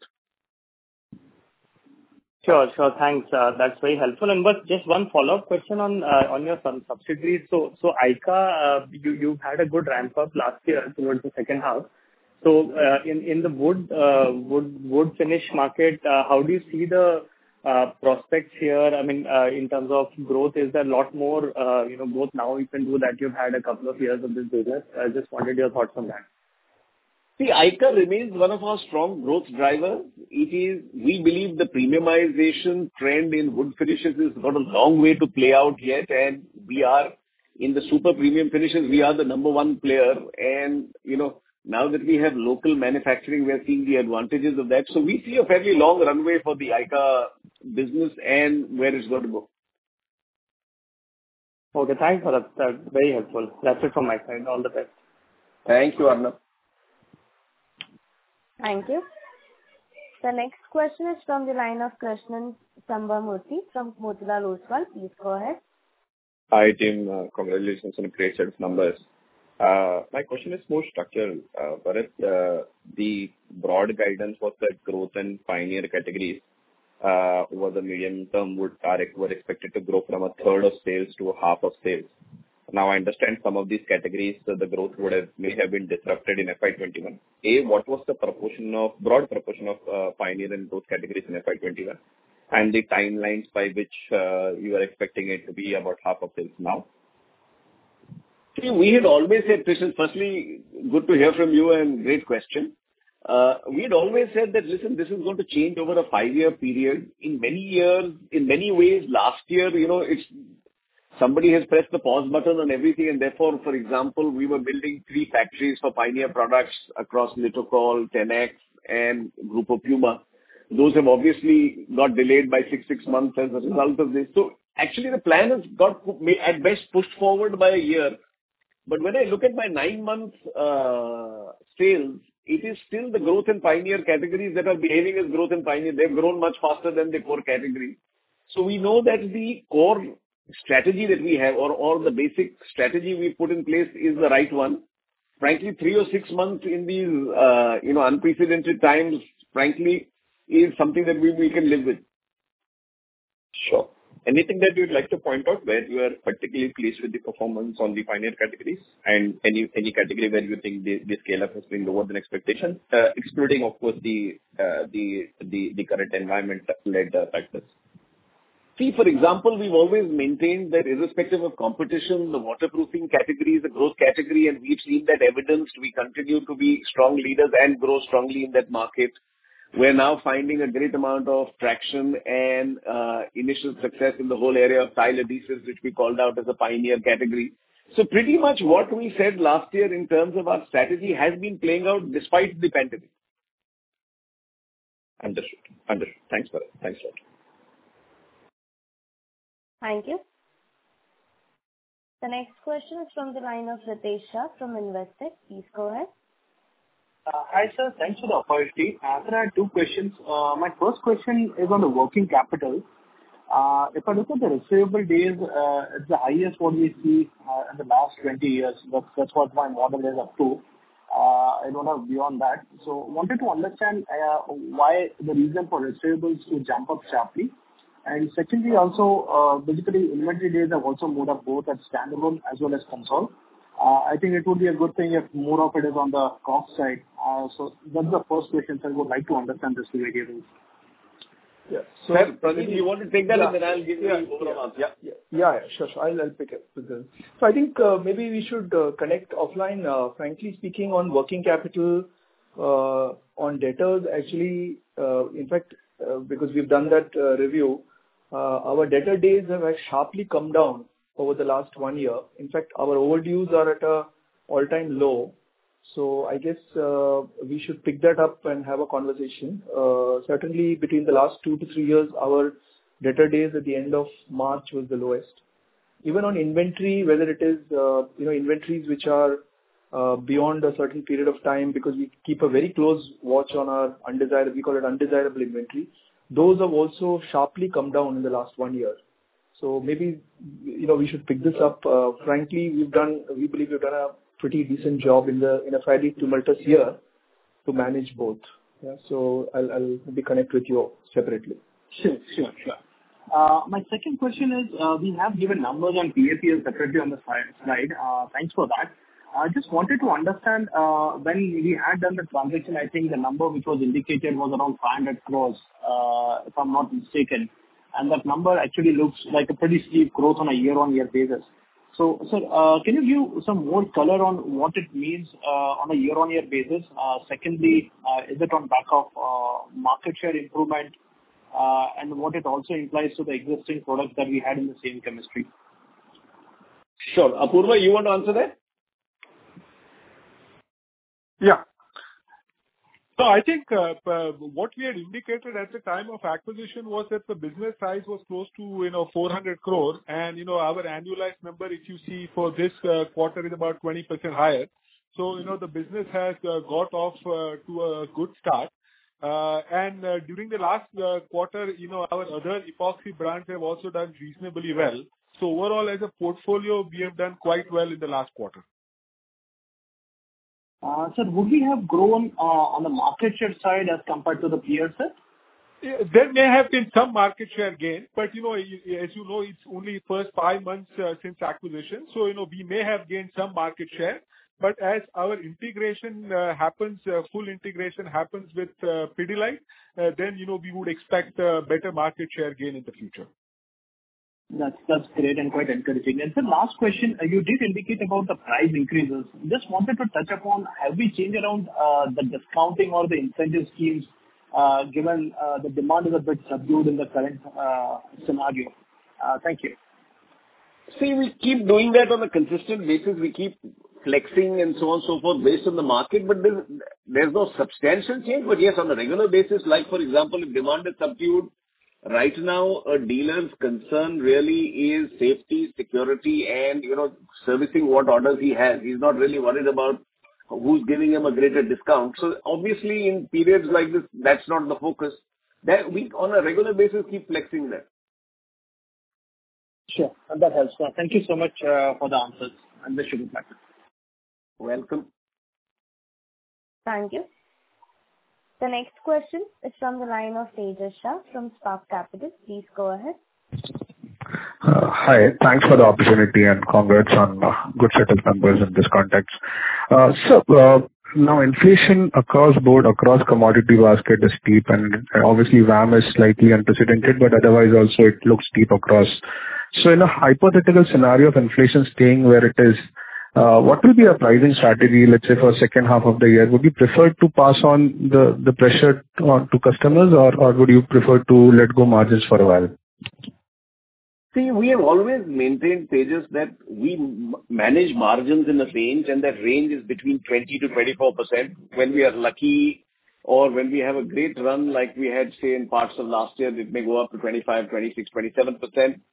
Sure, sure. Thanks. Uh, That's very helpful. And but just one follow-up question on uh, on your sub- subsidiaries. So, so ICA, uh, you you had a good ramp up last year towards the second half. So, uh, in in the wood uh, wood wood finish market, uh, how do you see the uh, prospects here? I mean, uh, in terms of growth, is there a lot more, uh, you know, both now you can do that you've had a couple of years of this business? I just wanted your thoughts on that.
See, ICA remains one of our strong growth drivers. It is, we believe the premiumization trend in wood finishes has got a long way to play out yet, and we are in the super premium finishes, we are the number one player. And, you know, now that we have local manufacturing, we are seeing the advantages of that. So we see a fairly long runway for the ICA business and where it's going to go.
Okay, thanks for that. That's very helpful. That's it from my side. All the best.
Thank you, Arnab.
Thank you. The next question is from the line of Krishnan Sambamurthy from Motilal Oswal. Please go ahead.
Hi, team. Uh, congratulations on a great set of numbers. Uh, my question is more structural. Uh, Bharat, uh, the broad guidance was that growth in pioneer categories uh, over the medium term would are, were expected to grow from a third of sales to a half of sales. Now, I understand some of these categories, uh, the growth would have may have been disrupted in F Y twenty-one. A, what was the proportion of, broad proportion of uh, pioneer and growth categories in F Y twenty-one? And the timelines by which uh, you are expecting it to be about half of sales now?
See, we had always said, Krishnan, firstly, good to hear from you and great question. Uh, we had always said that, listen, this is going to change over a five-year period. In many years, in many ways, last year, you know, it's, somebody has pressed the pause button on everything, and therefore, for example, we were building three factories for Pioneer products across Litokol, ten X, and Grupo Puma. Those have obviously got delayed by six, six months as a result of this. So actually, the plan has got at best pushed forward by a year. But when I look at my nine-month uh, sales, it is still the growth in Pioneer categories that are behaving as growth in Pioneer. They've grown much faster than the core category. So we know that the core strategy that we have, or, or the basic strategy we put in place, is the right one. Frankly, three or six months in these, uh, you know, unprecedented times, frankly, is something that we, we can live with.
Sure. Anything that you'd like to point out where you are particularly pleased with the performance on the pioneer categories, and any any category where you think the, the scale up has been lower than expectation, uh, excluding of course the uh, the the the current environment led uh, factors?
See, for example, we've always maintained that irrespective of competition, the waterproofing category is a growth category, and we've seen that evidenced. We continue to be strong leaders and grow strongly in that market. We're now finding a great amount of traction and uh, initial success in the whole area of tile adhesives, which we called out as a pioneer category. So pretty much what we said last year in terms of our strategy has been playing out despite the pandemic.
Understood. Understood. Thanks for it. Thanks a lot.
Thank you. The next question is from the line of Ritesh Shah from Investec. Please go ahead.
Uh, Hi, sir. Thanks for the opportunity. Uh, Sir, I have two questions. Uh, My first question is on the working capital. Uh, If I look at the receivable days, uh, it's the highest what we see uh, in the last twenty years. That's that's what my model is up to. Uh, I don't have beyond that. So wanted to understand uh, why the reason for receivables to jump up sharply. And secondly, also, uh, basically, inventory days have also moved up both at standalone as well as console. Uh, I think it would be a good thing if more of it is on the cost side. Uh, So that's the first question, sir. I would like to understand this variables.
Yeah. So,
Sir, Pradeep,
maybe-
you want to take that
Yeah.
and then I'll give you
Yeah,
the overall answer.
Yeah, yeah, yeah, yeah, sure, sure. I'll, I'll pick up with this. So I think uh, maybe we should uh, connect offline. Uh, frankly speaking, on working capital, uh, on debtors, actually, uh, in fact, uh, because we've done that uh, review, uh, our debtor days have uh, sharply come down over the last one year. In fact, our overdues are at a all-time low. So I guess uh, we should pick that up and have a conversation. Uh, Certainly, between the last two to three years, our debtor days at the end of March was the lowest. Even on inventory, whether it is uh, you know inventories which are uh, beyond a certain period of time, because we keep a very close watch on our undesirable, we call it undesirable inventory, those have also sharply come down in the last one year. So maybe you know we should pick this up. Uh, Frankly, we've done, we believe we've done a pretty decent job in the in a fairly tumultuous year to manage both. Yeah. So I'll I'll maybe connect with you separately.
Sure, sure, sure. Uh, My second question is, uh, we have given numbers on P A P L separately on the si- slide. Uh, Thanks for that. I just wanted to understand, uh, when we had done the transaction, I think the number which was indicated was around five hundred crores, uh, if I'm not mistaken. And that number actually looks like a pretty steep growth on a year-on-year basis. So, sir, uh, can you give some more color on what it means uh, on a year-on-year basis? Uh, Secondly, uh, is it on back of uh, market share improvement, uh, and what it also implies to the existing products that we had in the same chemistry?
Sure. Apurva, you want to answer that?
Yeah. So I think uh, uh, what we had indicated at the time of acquisition was that the business size was close to, you know, four hundred crore, and, you know, our annualized number, if you see for this uh, quarter, is about twenty percent higher. So, you know, the business has uh, got off uh, to a good start. Uh, and uh, during the last uh, quarter, you know, our other epoxy brands have also done reasonably well. So overall, as a portfolio, we have done quite well in the last quarter.
Uh, Sir, would we have grown uh, on the market share side as compared to the peers, sir?
Yeah, there may have been some market share gain, but, you know, y- as you know, it's only first five months uh, since acquisition. So, you know, we may have gained some market share, but as our integration uh, happens, uh, full integration happens with uh, Pidilite, uh, then, you know, we would expect uh, better market share gain in the future.
That's that's great and quite encouraging. And sir, last question, uh, you did indicate about the price increases. Just wanted to touch upon, have we changed around uh, the discounting or the incentive schemes, uh, given uh, the demand is a bit subdued in the current uh, scenario? Uh, Thank you.
See, we keep doing that on a consistent basis. We keep flexing and so on and so forth based on the market, but there's, there's no substantial change. But yes, on a regular basis, like for example, if demand is subdued, right now a dealer's concern really is safety, security, and, you know, servicing what orders he has. He's not really worried about who's giving him a greater discount. So obviously in periods like this, that's not the focus. That we, on a regular basis, keep flexing that.
Sure. That helps. Uh, Thank you so much uh, for the answers, and wish you good luck.
Welcome.
Thank you. The next question is from the line of Tejas Shah from Spark Capital. Please go ahead.
Uh, Hi. Thanks for the opportunity and congrats on uh, good set of numbers in this context. Uh, So, uh, now inflation across board, across commodity basket is steep, and obviously V A M is slightly unprecedented, but otherwise also it looks steep across. So in a hypothetical scenario of inflation staying where it is, uh, what will be a pricing strategy, let's say, for second half of the year? Would you prefer to pass on the the pressure to to customers, or or would you prefer to let go margins for a while?
See, we have always maintained, Tejas, that we m- manage margins in a range, and that range is between twenty to twenty-four percent. When we are lucky or when we have a great run like we had, say, in parts of last year, it may go up to twenty-five, twenty-six, twenty-seven percent.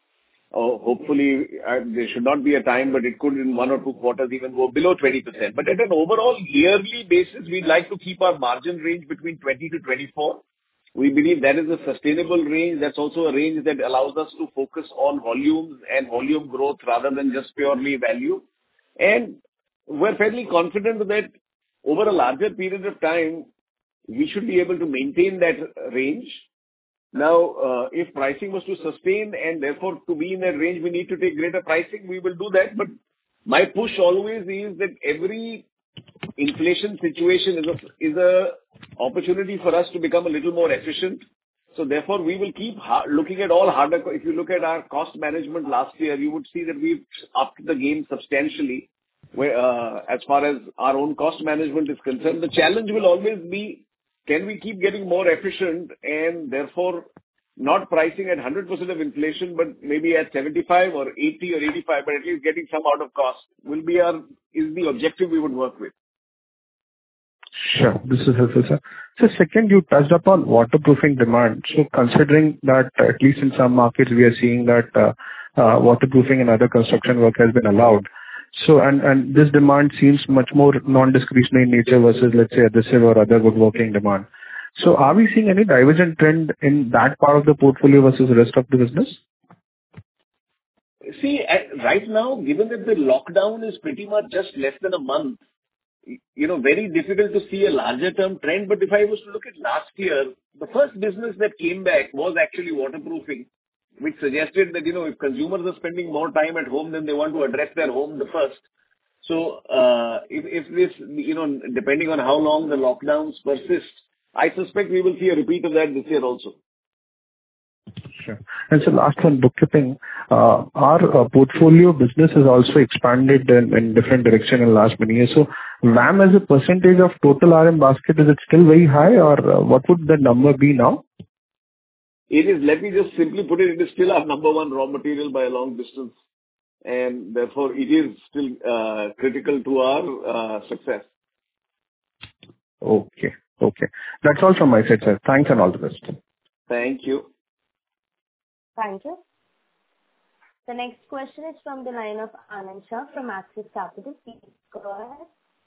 or hopefully, uh, there should not be a time, but it could in one or two quarters even go below twenty percent. But at an overall yearly basis, we'd like to keep our margin range between twenty to twenty-four. We believe that is a sustainable range. That's also a range that allows us to focus on volumes and volume growth rather than just purely value. And we're fairly confident that over a larger period of time, we should be able to maintain that range. Now, uh, if pricing was to sustain and therefore to be in that range, we need to take greater pricing, we will do that. But my push always is that every inflation situation is a, is a opportunity for us to become a little more efficient. So therefore, we will keep hard, looking at all harder. If you look at our cost management last year, you would see that we've upped the game substantially where, uh, as far as our own cost management is concerned. The challenge will always be, can we keep getting more efficient and therefore not pricing at one hundred percent of inflation, but maybe at seventy-five or eighty or eighty-five, but at least getting some out of cost will be our, is the objective we would work with.
Sure. This is helpful, sir. So second, you touched upon waterproofing demand. So considering that at least in some markets, we are seeing that uh, uh, waterproofing and other construction work has been allowed. So, and, and this demand seems much more non-discretionary in nature versus, let's say, adhesive or other woodworking demand. So are we seeing any divergent trend in that part of the portfolio versus the rest of the business?
See, at, right now, given that the lockdown is pretty much just less than a month, you know, very difficult to see a larger term trend. But if I was to look at last year, the first business that came back was actually waterproofing, which suggested that, you know, if consumers are spending more time at home, then they want to address their home the first. So, uh, if, if this, you know, depending on how long the lockdowns persist, I suspect we will see a repeat of that this year also.
Sure. And so last one, bookkeeping. Uh, our uh, portfolio business has also expanded in, in different direction in the last many years. So V A M as a percentage of total R M basket, is it still very high, or uh, what would the number be now?
It is, let me just simply put it, it is still our number one raw material by a long distance. And therefore, it is still uh, critical to our uh, success.
Okay. Okay. That's all from my side, sir. Thanks and all the best.
Thank you.
Thank you. The next question is from the line of Anand Shah from Axis Capital. Please go ahead.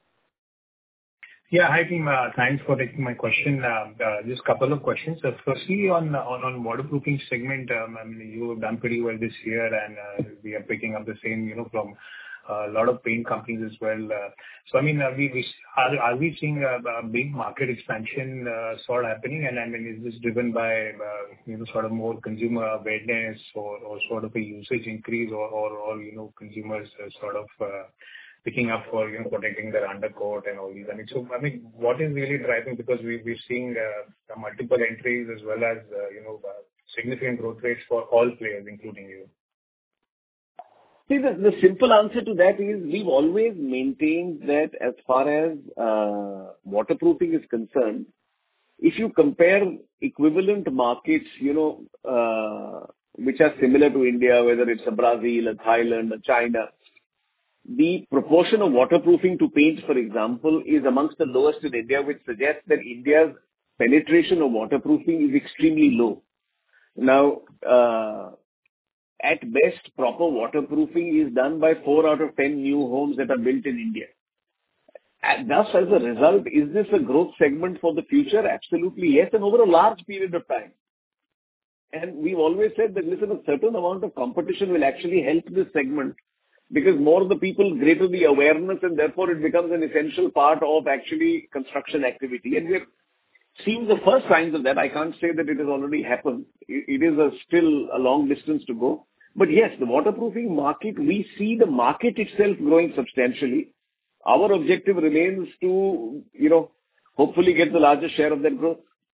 Yeah, hi team. Uh, thanks for taking my question. Uh, uh, just a couple of questions. Uh, firstly, on on on waterproofing segment, um, I mean, you have done pretty well this year, and uh, we are picking up the same, you know, from uh, a lot of paint companies as well. Uh, so, I mean, uh, we, we are are we seeing a, a big market expansion uh, sort of happening? And I mean, is this driven by uh, you know sort of more consumer awareness or, or sort of a usage increase, or or, or you know consumers uh, sort of uh, picking up for, you know, protecting their undercoat and all these. I mean, so, I mean, what is really driving? Because we, we're seeing uh, multiple entries as well as, uh, you know, uh, significant growth rates for all players, including you.
See, the, the simple answer to that is we've always maintained that as far as uh, waterproofing is concerned, if you compare equivalent markets, you know, uh, which are similar to India, whether it's a Brazil, a Thailand, a China, the proportion of waterproofing to paint, for example, is amongst the lowest in India, which suggests that India's penetration of waterproofing is extremely low. Now, uh, at best, proper waterproofing is done by four out of ten new homes that are built in India. And thus, as a result, is this a growth segment for the future? Absolutely yes, and over a large period of time. And we've always said that, listen, a certain amount of competition will actually help this segment, because more the people, greater the awareness, and therefore it becomes an essential part of actually construction activity. And we're seeing the first signs of that. I can't say that it has already happened. It is a still a long distance to go. But yes, the waterproofing market, we see the market itself growing substantially. Our objective remains to, you know, hopefully get the largest share of that growth.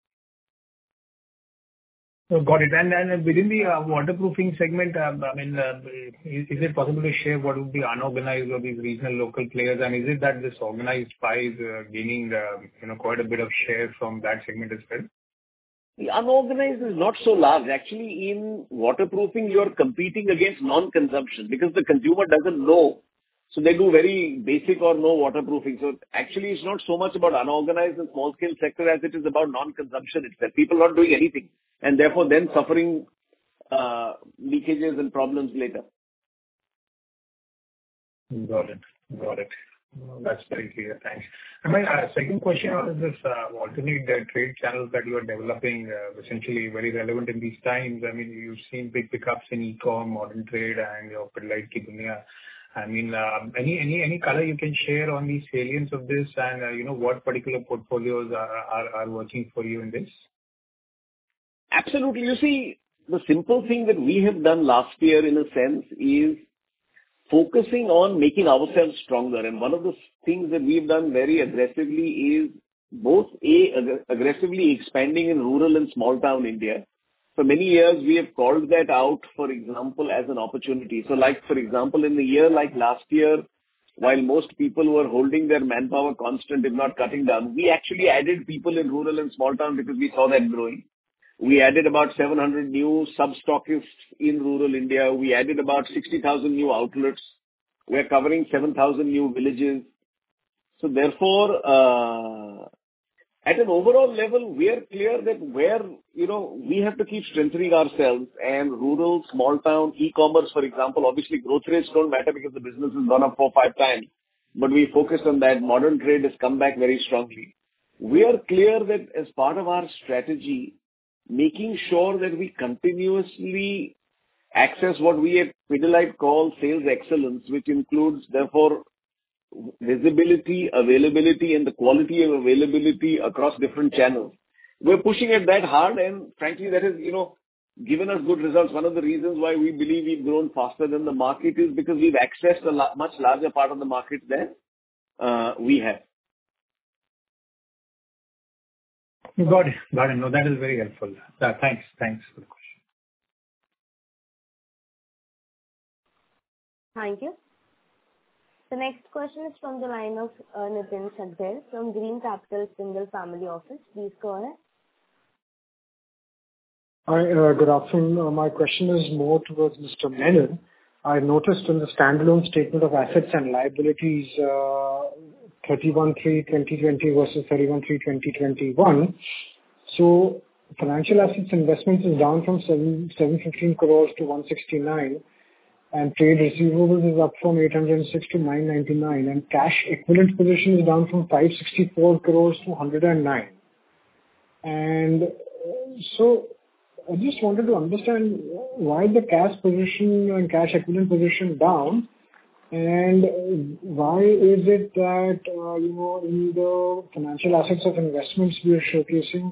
Oh, got it. And and within the uh, waterproofing segment, uh, I mean, uh, is, is it possible to share what would be unorganized or these regional local players? And is it that this organized pie is uh, gaining, uh, you know, quite a bit of share from that segment as well?
The unorganized is not so large. Actually, in waterproofing, you're competing against non-consumption because the consumer doesn't know. So they do very basic or no waterproofing. So actually, it's not so much about unorganized and small-scale sector as it is about non-consumption itself. People not doing anything, and therefore then suffering uh, leakages and problems later.
Got it. Got it. No, that's very clear. Thanks. And my uh, second question is this uh, alternate uh, trade channels that you are developing, uh, essentially very relevant in these times. I mean, you've seen big pickups in e-com, modern trade, and your Pidilite Ki Duniya. I mean, uh, any any any color you can share on the salience of this, and uh, you know what particular portfolios are, are are working for you in this?
Absolutely. You see, the simple thing that we have done last year, in a sense, is focusing on making ourselves stronger. And one of the things that we've done very aggressively is both A, ag- aggressively expanding in rural and small town India. For many years, we have called that out, for example, as an opportunity. So like, for example, in the year like last year, while most people were holding their manpower constant, if not cutting down, we actually added people in rural and small town because we saw that growing. We added about seven hundred new sub-stockists in rural India. We added about sixty thousand new outlets. We're covering seven thousand new villages. So therefore, uh, at an overall level, we are clear that where, you know, we have to keep strengthening ourselves, and rural, small town, e-commerce, for example, obviously growth rates don't matter because the business has gone up four, five times, but we focused on that. Modern trade has come back very strongly. We are clear that as part of our strategy, making sure that we continuously access what we at Pidilite call sales excellence, which includes, therefore, visibility, availability, and the quality of availability across different channels. We're pushing it that hard, and frankly, that has, you know, given us good results. One of the reasons why we believe we've grown faster than the market is because we've accessed a la- much larger part of the market than uh, we have.
Got it. Got it. No, that is very helpful. Uh, Thanks. Thanks for the question.
Thank you. The next question is from the line of uh, Nitin Shakdher from Green Capital Single Family Office. Please go ahead.
Hi, uh, good afternoon. Uh, My question is more towards Mister Menon. I noticed in the standalone statement of assets and liabilities, uh, thirty-one three twenty twenty versus thirty-one three twenty twenty-one. So financial assets investments is down from seven seven fifteen crores to one sixty-nine, and trade receivables is up from eight hundred six to nine ninety-nine, and cash equivalent position is down from five sixty-four crores to one hundred nine. And uh, so I just wanted to understand why the cash position and cash equivalent position down, and why is it that, uh, you know, in the financial assets of investments we are showcasing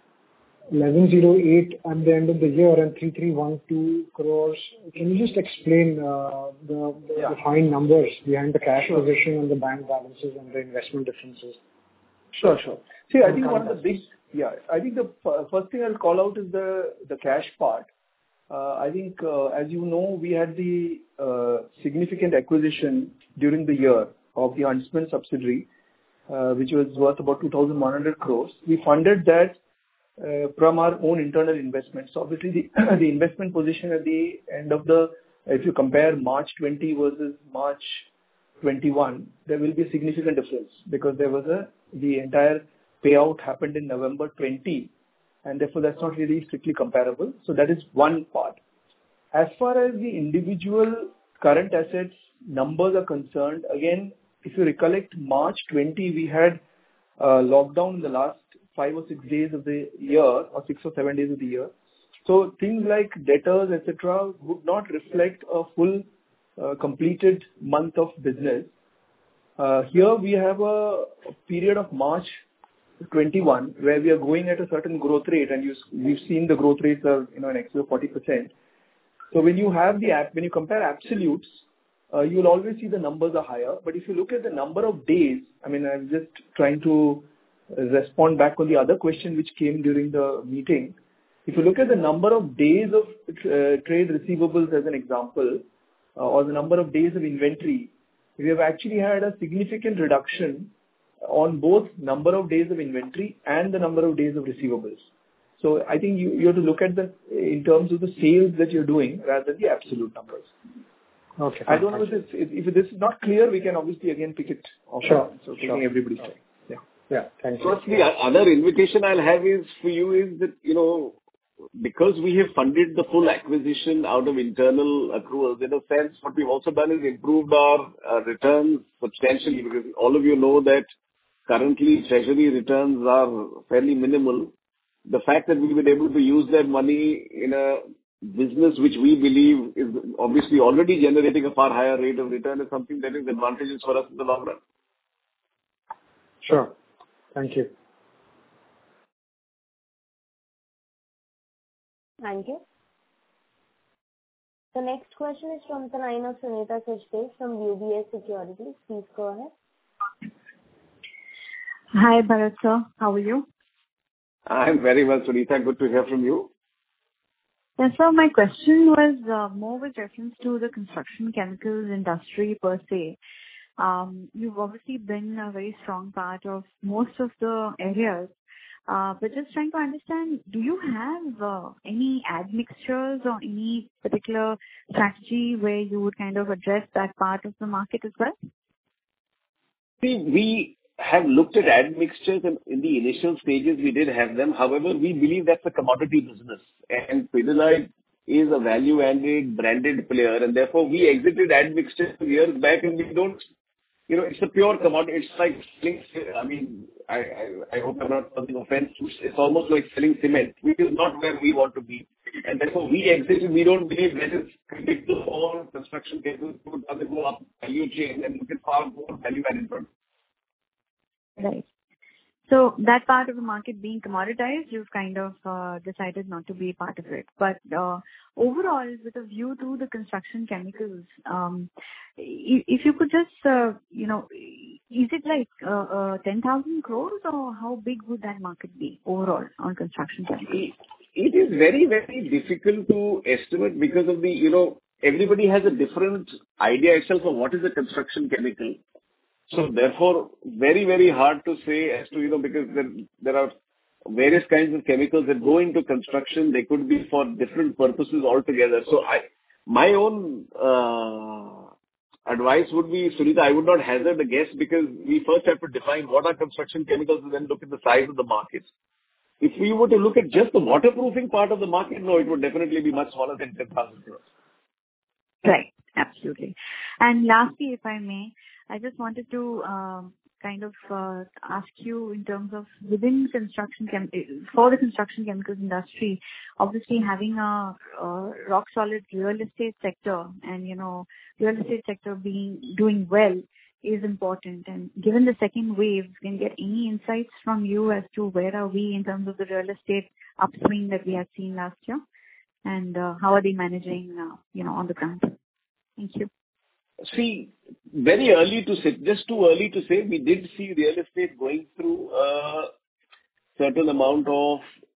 eleven oh eight at the end of the year and three three one two crores. Can you just explain uh, the, the,
Yeah.
the fine numbers behind the cash
Sure.
position and the bank balances and the investment differences?
Sure, sure. See, I think one of the big, yeah, I think the f- first thing I'll call out is the the cash part. Uh, I think, uh, as you know, we had the uh, significant acquisition during the year of the Huntsman subsidiary, uh, which was worth about two thousand one hundred crores. We funded that uh, from our own internal investments. So obviously, the the investment position at the end of the, if you compare March twenty versus March twenty-one, there will be a significant difference because there was a the entire payout happened in November twenty, and therefore that's not really strictly comparable. So that is one part. As far as the individual current assets numbers are concerned, again, if you recollect, March twenty, we had uh, lockdown in the last five or six days of the year, or six or seven days of the year. So things like debtors, et cetera, would not reflect a full uh, completed month of business. Uh, here we have a, a period of March twenty-one where we are going at a certain growth rate, and you, we've seen the growth rates are, you know, in excess of forty percent. So when you have the app, when you compare absolutes, uh, you'll always see the numbers are higher. But if you look at the number of days, I mean, I'm just trying to respond back on the other question which came during the meeting. If you look at the number of days of uh, trade receivables as an example, uh, or the number of days of inventory, we have actually had a significant reduction on both number of days of inventory and the number of days of receivables. So I think you, you have to look at the in terms of the sales that you're doing rather than the absolute numbers.
Okay.
I don't know if this, if, if this is not clear, we can obviously again pick it off.
Sure.
So taking
Sure.
everybody's time. Yeah.
Yeah. Thank you.
First, the other invitation I'll have is for you is that, you know, because we have funded the full acquisition out of internal accruals, in a sense, what we've also done is improved our uh, returns substantially, because all of you know that currently treasury returns are fairly minimal. The fact that we've been able to use that money in a business which we believe is obviously already generating a far higher rate of return is something that is advantageous for us in the long run.
Sure. Thank you.
Thank you. The next question is from the line of Sunita Sachdev from U B S Securities. Please go ahead.
Hi, Bharat sir. How are you?
I'm very well, Sunita. Good to hear from you.
Yes, so my question was uh, more with reference to the construction chemicals industry per se. Um, you've obviously been a very strong part of most of the areas. Uh, but just trying to understand, do you have uh, any admixtures or any particular strategy where you would kind of address that part of the market as well?
See, we have looked at admixtures, and in the initial stages we did have them. However, we believe that's a commodity business, and Pidilite is a value-added branded player, and therefore we exited admixtures years back, and we don't. You know, it's a pure commodity. It's like selling, I mean, I, I, I hope I'm not causing offense. It's almost like selling cement, which is not where we want to be. And therefore, we exited. We don't believe that is critical for construction cases to go up value chain and look at far more value-added products.
Right. So that part of the market being commoditized, you've kind of uh, decided not to be part of it. But uh, overall, with a view to the construction chemicals, um, if you could just, uh, you know, is it like uh, uh, ten thousand crores or how big would that market be overall on construction chemicals?
It is very, very difficult to estimate because of the, you know, everybody has a different idea itself of what is a construction chemical. So therefore, very, very hard to say as to, you know, because there, there are various kinds of chemicals that go into construction. They could be for different purposes altogether. So I, my own uh, advice would be, Sunita, I would not hazard a guess because we first have to define what are construction chemicals and then look at the size of the market. If we were to look at just the waterproofing part of the market, no, it would definitely be much smaller than ten thousand crores.
Right. Absolutely. And lastly, if I may, I just wanted to um, kind of uh, ask you in terms of within construction chem- for the construction chemicals industry, obviously having a, a rock solid real estate sector and, you know, real estate sector being doing well is important. And given the second wave, can you get any insights from you as to where are we in terms of the real estate upswing that we had seen last year? And uh, how are they managing, uh, you know, on the ground? Thank you.
See, very early to say, just too early to say, we did see real estate going through a certain amount of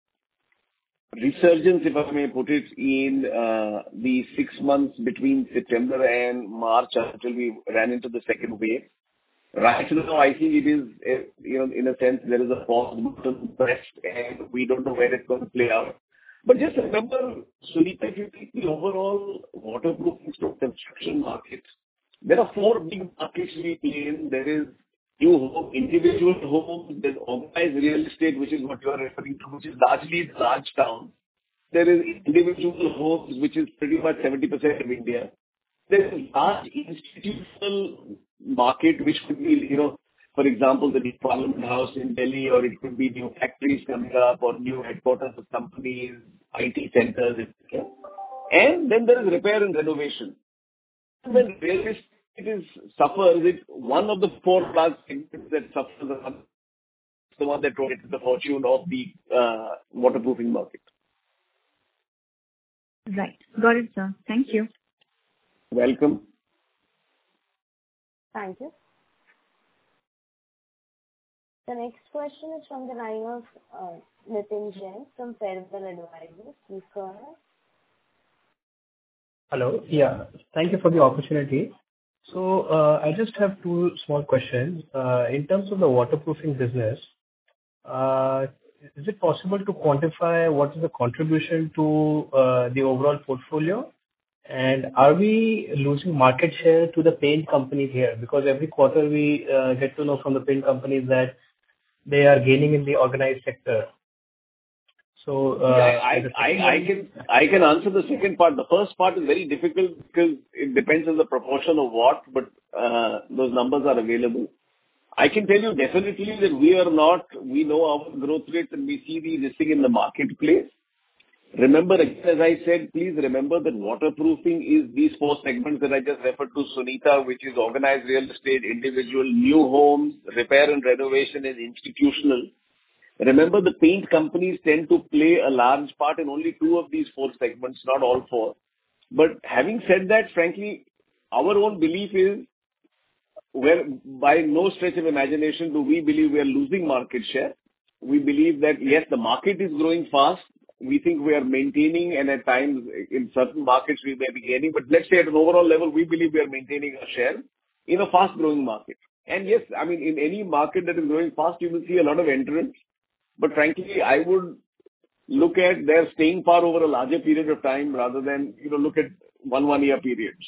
resurgence, if I may put it, in uh, the six months between September and March until we ran into the second wave. Right now, I think it is, you know, in a sense, there is a pause button pressed and we don't know where it's going to play out. But just remember, Sunita, if you take the overall waterproofing construction market, there are four big markets we play in. There is new home, individual homes, there's organized real estate, which is what you are referring to, which is largely large towns. There is individual homes, which is pretty much seventy percent of India. There is large institutional market, which could be, you know, for example, the new Parliament House in Delhi, or it could be new factories coming up, or new headquarters of companies, I T centers, et cetera. And then there is repair and renovation. When real estate is suffers, it's one of the four large segments that suffers, the one that rotates the fortune of the uh, waterproofing market.
Right. Got it, sir. Thank you.
Welcome.
Thank you. The next question is from the line of uh, Nitin Jain from Fairwell Advisors. Please go ahead.
Hello. Yeah. Thank you for the opportunity. So uh, I just have two small questions. Uh, in terms of the waterproofing business, uh, is it possible to quantify what is the contribution to uh, the overall portfolio? And are we losing market share to the paint companies here? Because every quarter we uh, get to know from the paint companies that they are gaining in the organized sector. So uh,
Yeah, I I I can I can answer the second part. The first part is very difficult because it depends on the proportion of what, but uh, those numbers are available. I can tell you definitely that we are not. We know our growth rates, and we see the listing in the marketplace. Remember, again, as I said, please remember that waterproofing is these four segments that I just referred to, Sunita, which is organized real estate, individual, new homes, repair and renovation, and institutional. Remember, the paint companies tend to play a large part in only two of these four segments, not all four. But having said that, frankly, our own belief is, where by no stretch of imagination do we believe we are losing market share. We believe that, yes, the market is growing fast. We think we are maintaining, and at times in certain markets we may be gaining. But let's say at an overall level, we believe we are maintaining a share in a fast-growing market. And yes, I mean, in any market that is growing fast, you will see a lot of entrants. But frankly, I would look at their staying power over a larger period of time rather than, you know, look at one one-year periods.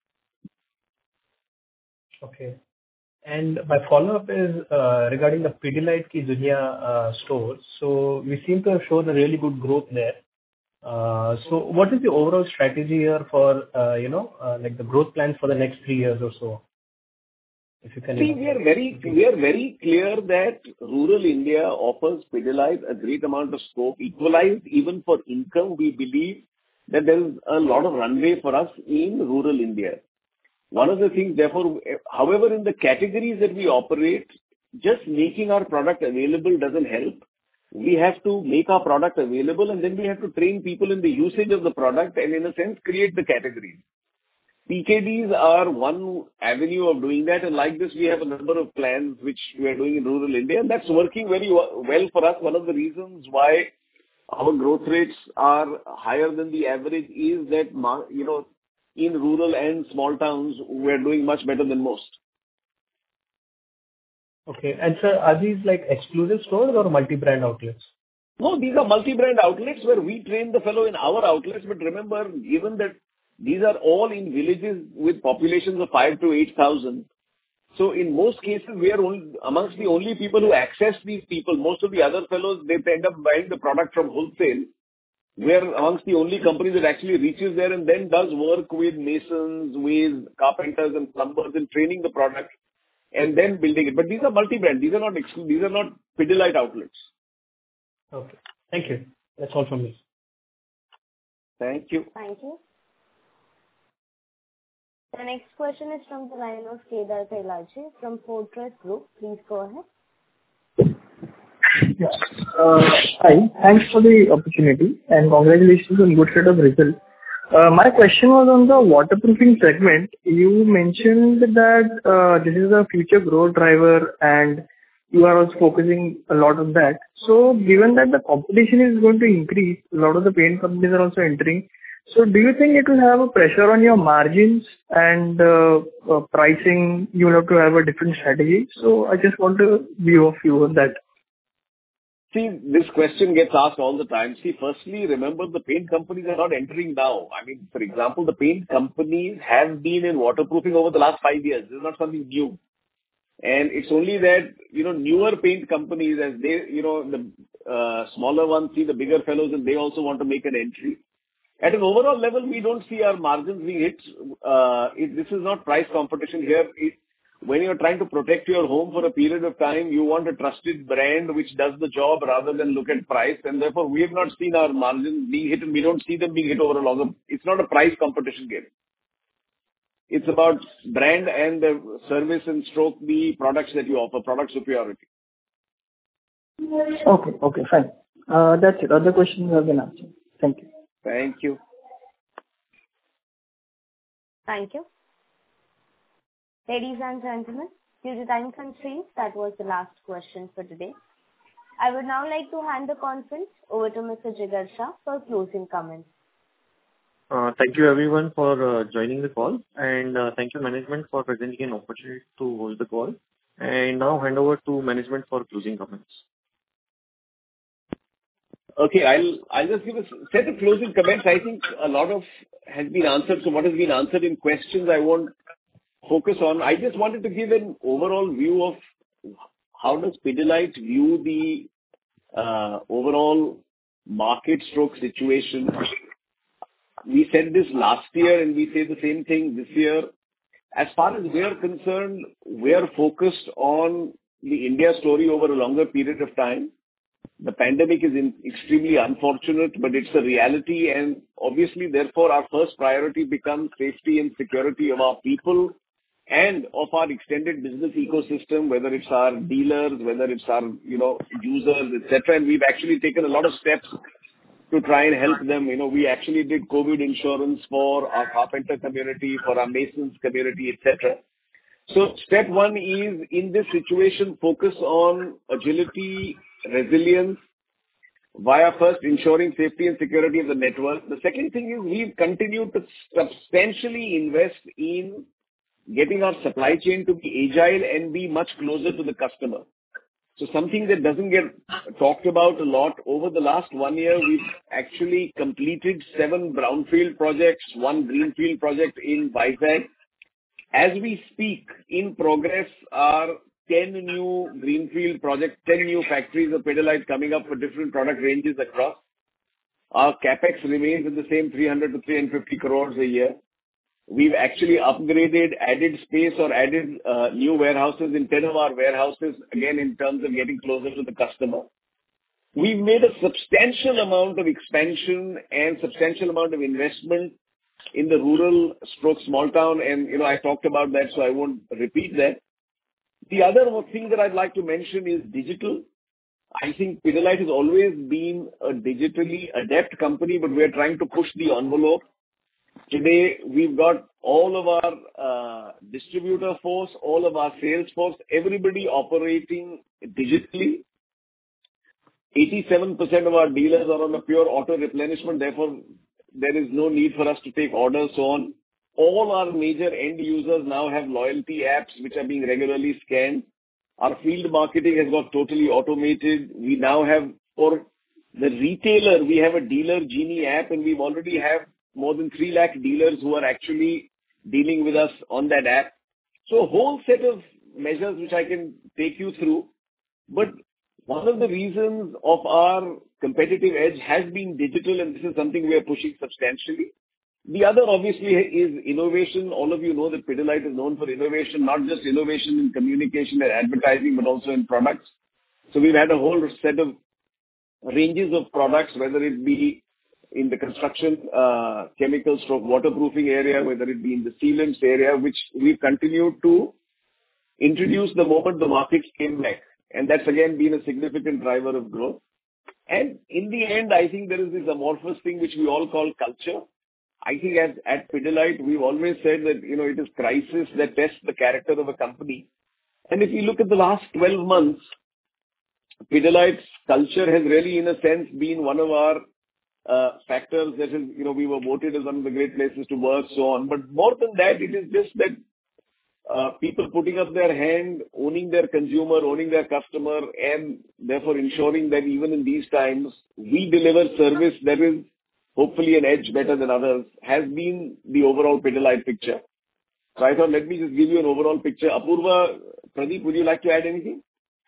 Okay. And my follow-up is uh, regarding the Pidilite Ki Dunia uh, store. So we seem to have shown a really good growth there. Uh, so what is the overall strategy here for, uh, you know, uh, like the growth plans for the next three years or so? If you can.
See, we are very, we are very clear that rural India offers Pidilite a great amount of scope. Equalized even for income, we believe that there is a lot of runway for us in rural India. One of the things, therefore, however, in the categories that we operate, just making our product available doesn't help. We have to make our product available, and then we have to train people in the usage of the product and, in a sense, create the categories. P K Ds are one avenue of doing that, and like this, we have a number of plans which we are doing in rural India, and that's working very well for us. One of the reasons why our growth rates are higher than the average is that, you know, in rural and small towns, we're doing much better than most.
Okay. And sir, are these like exclusive stores or multi-brand outlets?
No, these are multi-brand outlets where we train the fellow in our outlets. But remember, given that these are all in villages with populations of five to eight thousand, so in most cases, we are only, amongst the only people who access these people. Most of the other fellows, they end up buying the product from wholesale. We are amongst the only companies that actually reaches there and then does work with masons, with carpenters and plumbers in training the product and then building it. But these are multi-brand. These are not exclu- These are not Pidilite outlets.
Okay. Thank you. That's all from me.
Thank you.
Thank you. The next question is from the line of Kedar Kailaje from Fortress Group. Please go ahead.
Yeah. Uh, Hi. Thanks for the opportunity and congratulations on good set of results. Uh, My question was on the waterproofing segment. You mentioned that uh, this is a future growth driver and you are also focusing a lot on that. So given that the competition is going to increase, a lot of the paint companies are also entering. So do you think it will have a pressure on your margins and uh, uh, pricing? You will have to have a different strategy. So I just want to view of you on that.
See, this question gets asked all the time. See, firstly, remember the paint companies are not entering now. I mean, for example, the paint companies have been in waterproofing over the last five years. This is not something new. And it's only that, you know, newer paint companies, as they, you know, the uh, smaller ones see the bigger fellows and they also want to make an entry. At an overall level, we don't see our margins being hit. Uh, it, this is not price competition here. It, when you're trying to protect your home for a period of time, you want a trusted brand which does the job rather than look at price. And therefore, we have not seen our margins being hit and we don't see them being hit over a longer. It's not a price competition game. It's about brand and the service and stroke the products that you offer, product superiority.
Okay. Okay, fine. Uh, That's it. Other questions have been answered. Thank you.
Thank you.
Thank you. Ladies and gentlemen, due to time constraints, that was the last question for today. I would now like to hand the conference over to Mister Jigar Shah for closing comments.
Uh, thank you everyone for uh, joining the call, and uh, thank you management for presenting an opportunity to hold the call. And now hand over to management for closing comments.
Okay, I'll I'll just give a set of closing comments. I think a lot of has been answered. So what has been answered in questions, I won't focus on. I just wanted to give an overall view of how does Pidilite view the uh, overall market stroke situation. We said this last year, and we say the same thing this year. As far as we are concerned, we are focused on the India story over a longer period of time. The pandemic is in extremely unfortunate, but it's a reality, and obviously, therefore, our first priority becomes safety and security of our people and of our extended business ecosystem, whether it's our dealers, whether it's our, you know, users, et cetera. And we've actually taken a lot of steps to try and help them. You know, we actually did COVID insurance for our carpenter community, for our masons community, et cetera. So step one is, in this situation, focus on agility, resilience, via first ensuring safety and security of the network. The second thing is we've continued to substantially invest in getting our supply chain to be agile and be much closer to the customer. So something that doesn't get talked about a lot, over the last one year, we've actually completed seven brownfield projects, one greenfield project in Vizag. As we speak, in progress are ten new greenfield projects, ten new factories of Pidilite coming up for different product ranges across. Our CapEx remains in the same three hundred to three hundred fifty crores a year. We've actually upgraded, added space or added uh, new warehouses in ten of our warehouses, again, in terms of getting closer to the customer. We've made a substantial amount of expansion and substantial amount of investment in the rural stroke small town, and, you know, I talked about that, so I won't repeat that. The other thing that I'd like to mention is digital. I think Pidilite has always been a digitally adept company, but we're trying to push the envelope. Today, we've got all of our uh, distributor force, all of our sales force, everybody operating digitally. eighty-seven percent of our dealers are on a pure auto replenishment. Therefore, there is no need for us to take orders, so on. All our major end users now have loyalty apps which are being regularly scanned. Our field marketing has got totally automated. We now have, for the retailer, we have a Dealer Genie app, and we've already have more than three lakh dealers who are actually dealing with us on that app. So a whole set of measures which I can take you through. But one of the reasons of our competitive edge has been digital, and this is something we are pushing substantially. The other, obviously, is innovation. All of you know that Pidilite is known for innovation, not just innovation in communication and advertising, but also in products. So we've had a whole set of ranges of products, whether it be in the construction, uh, chemical stroke waterproofing area, whether it be in the sealants area, which we've continued to introduce the moment the markets came back. And that's again been a significant driver of growth. And in the end, I think there is this amorphous thing which we all call culture. I think at, at Pidilite, we've always said that, you know, it is crisis that tests the character of a company. And if you look at the last twelve months, Pidilite's culture has really, in a sense, been one of our uh, factors that is, you know, we were voted as one of the great places to work, so on. But more than that, it is just that uh, people putting up their hand, owning their consumer, owning their customer, and therefore ensuring that even in these times, we deliver service that is hopefully an edge better than others, has been the overall Pidilite picture. So I thought, let me just give you an overall picture. Apurva, Pradeep, would you like to add anything?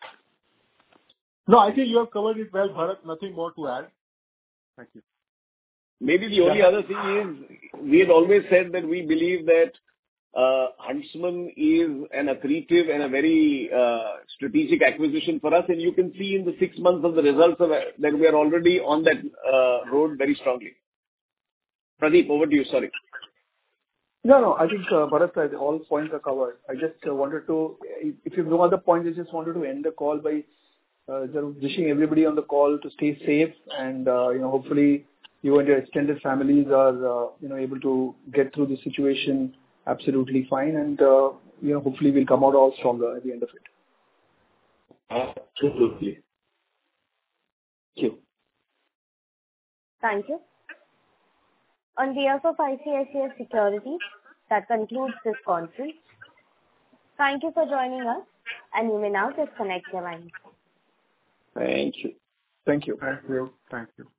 No, I think you have covered it well, Bharat. Nothing more to add. Thank you.
Maybe the only other thing is, we had always said that we believe that uh, Huntsman is an accretive and a very uh, strategic acquisition for us, and you can see in the six months of the results of that we are already on that uh, road very strongly. Pradeep, over to you. Sorry.
No, no, I think uh, Bharat said all points are covered. I just uh, wanted to, if you have no other points, I just wanted to end the call by uh, wishing everybody on the call to stay safe, and uh, you know, hopefully you and your extended families are uh, you know, able to get through the situation absolutely fine, and uh, you know, hopefully we'll come out all stronger at the end of it.
Absolutely.
Thank you.
Thank you. On behalf of I C I C I Securities, that concludes this conference. Thank you for joining us, and you may now disconnect your lines.
Thank you.
Thank you.
Thank you. Thank you.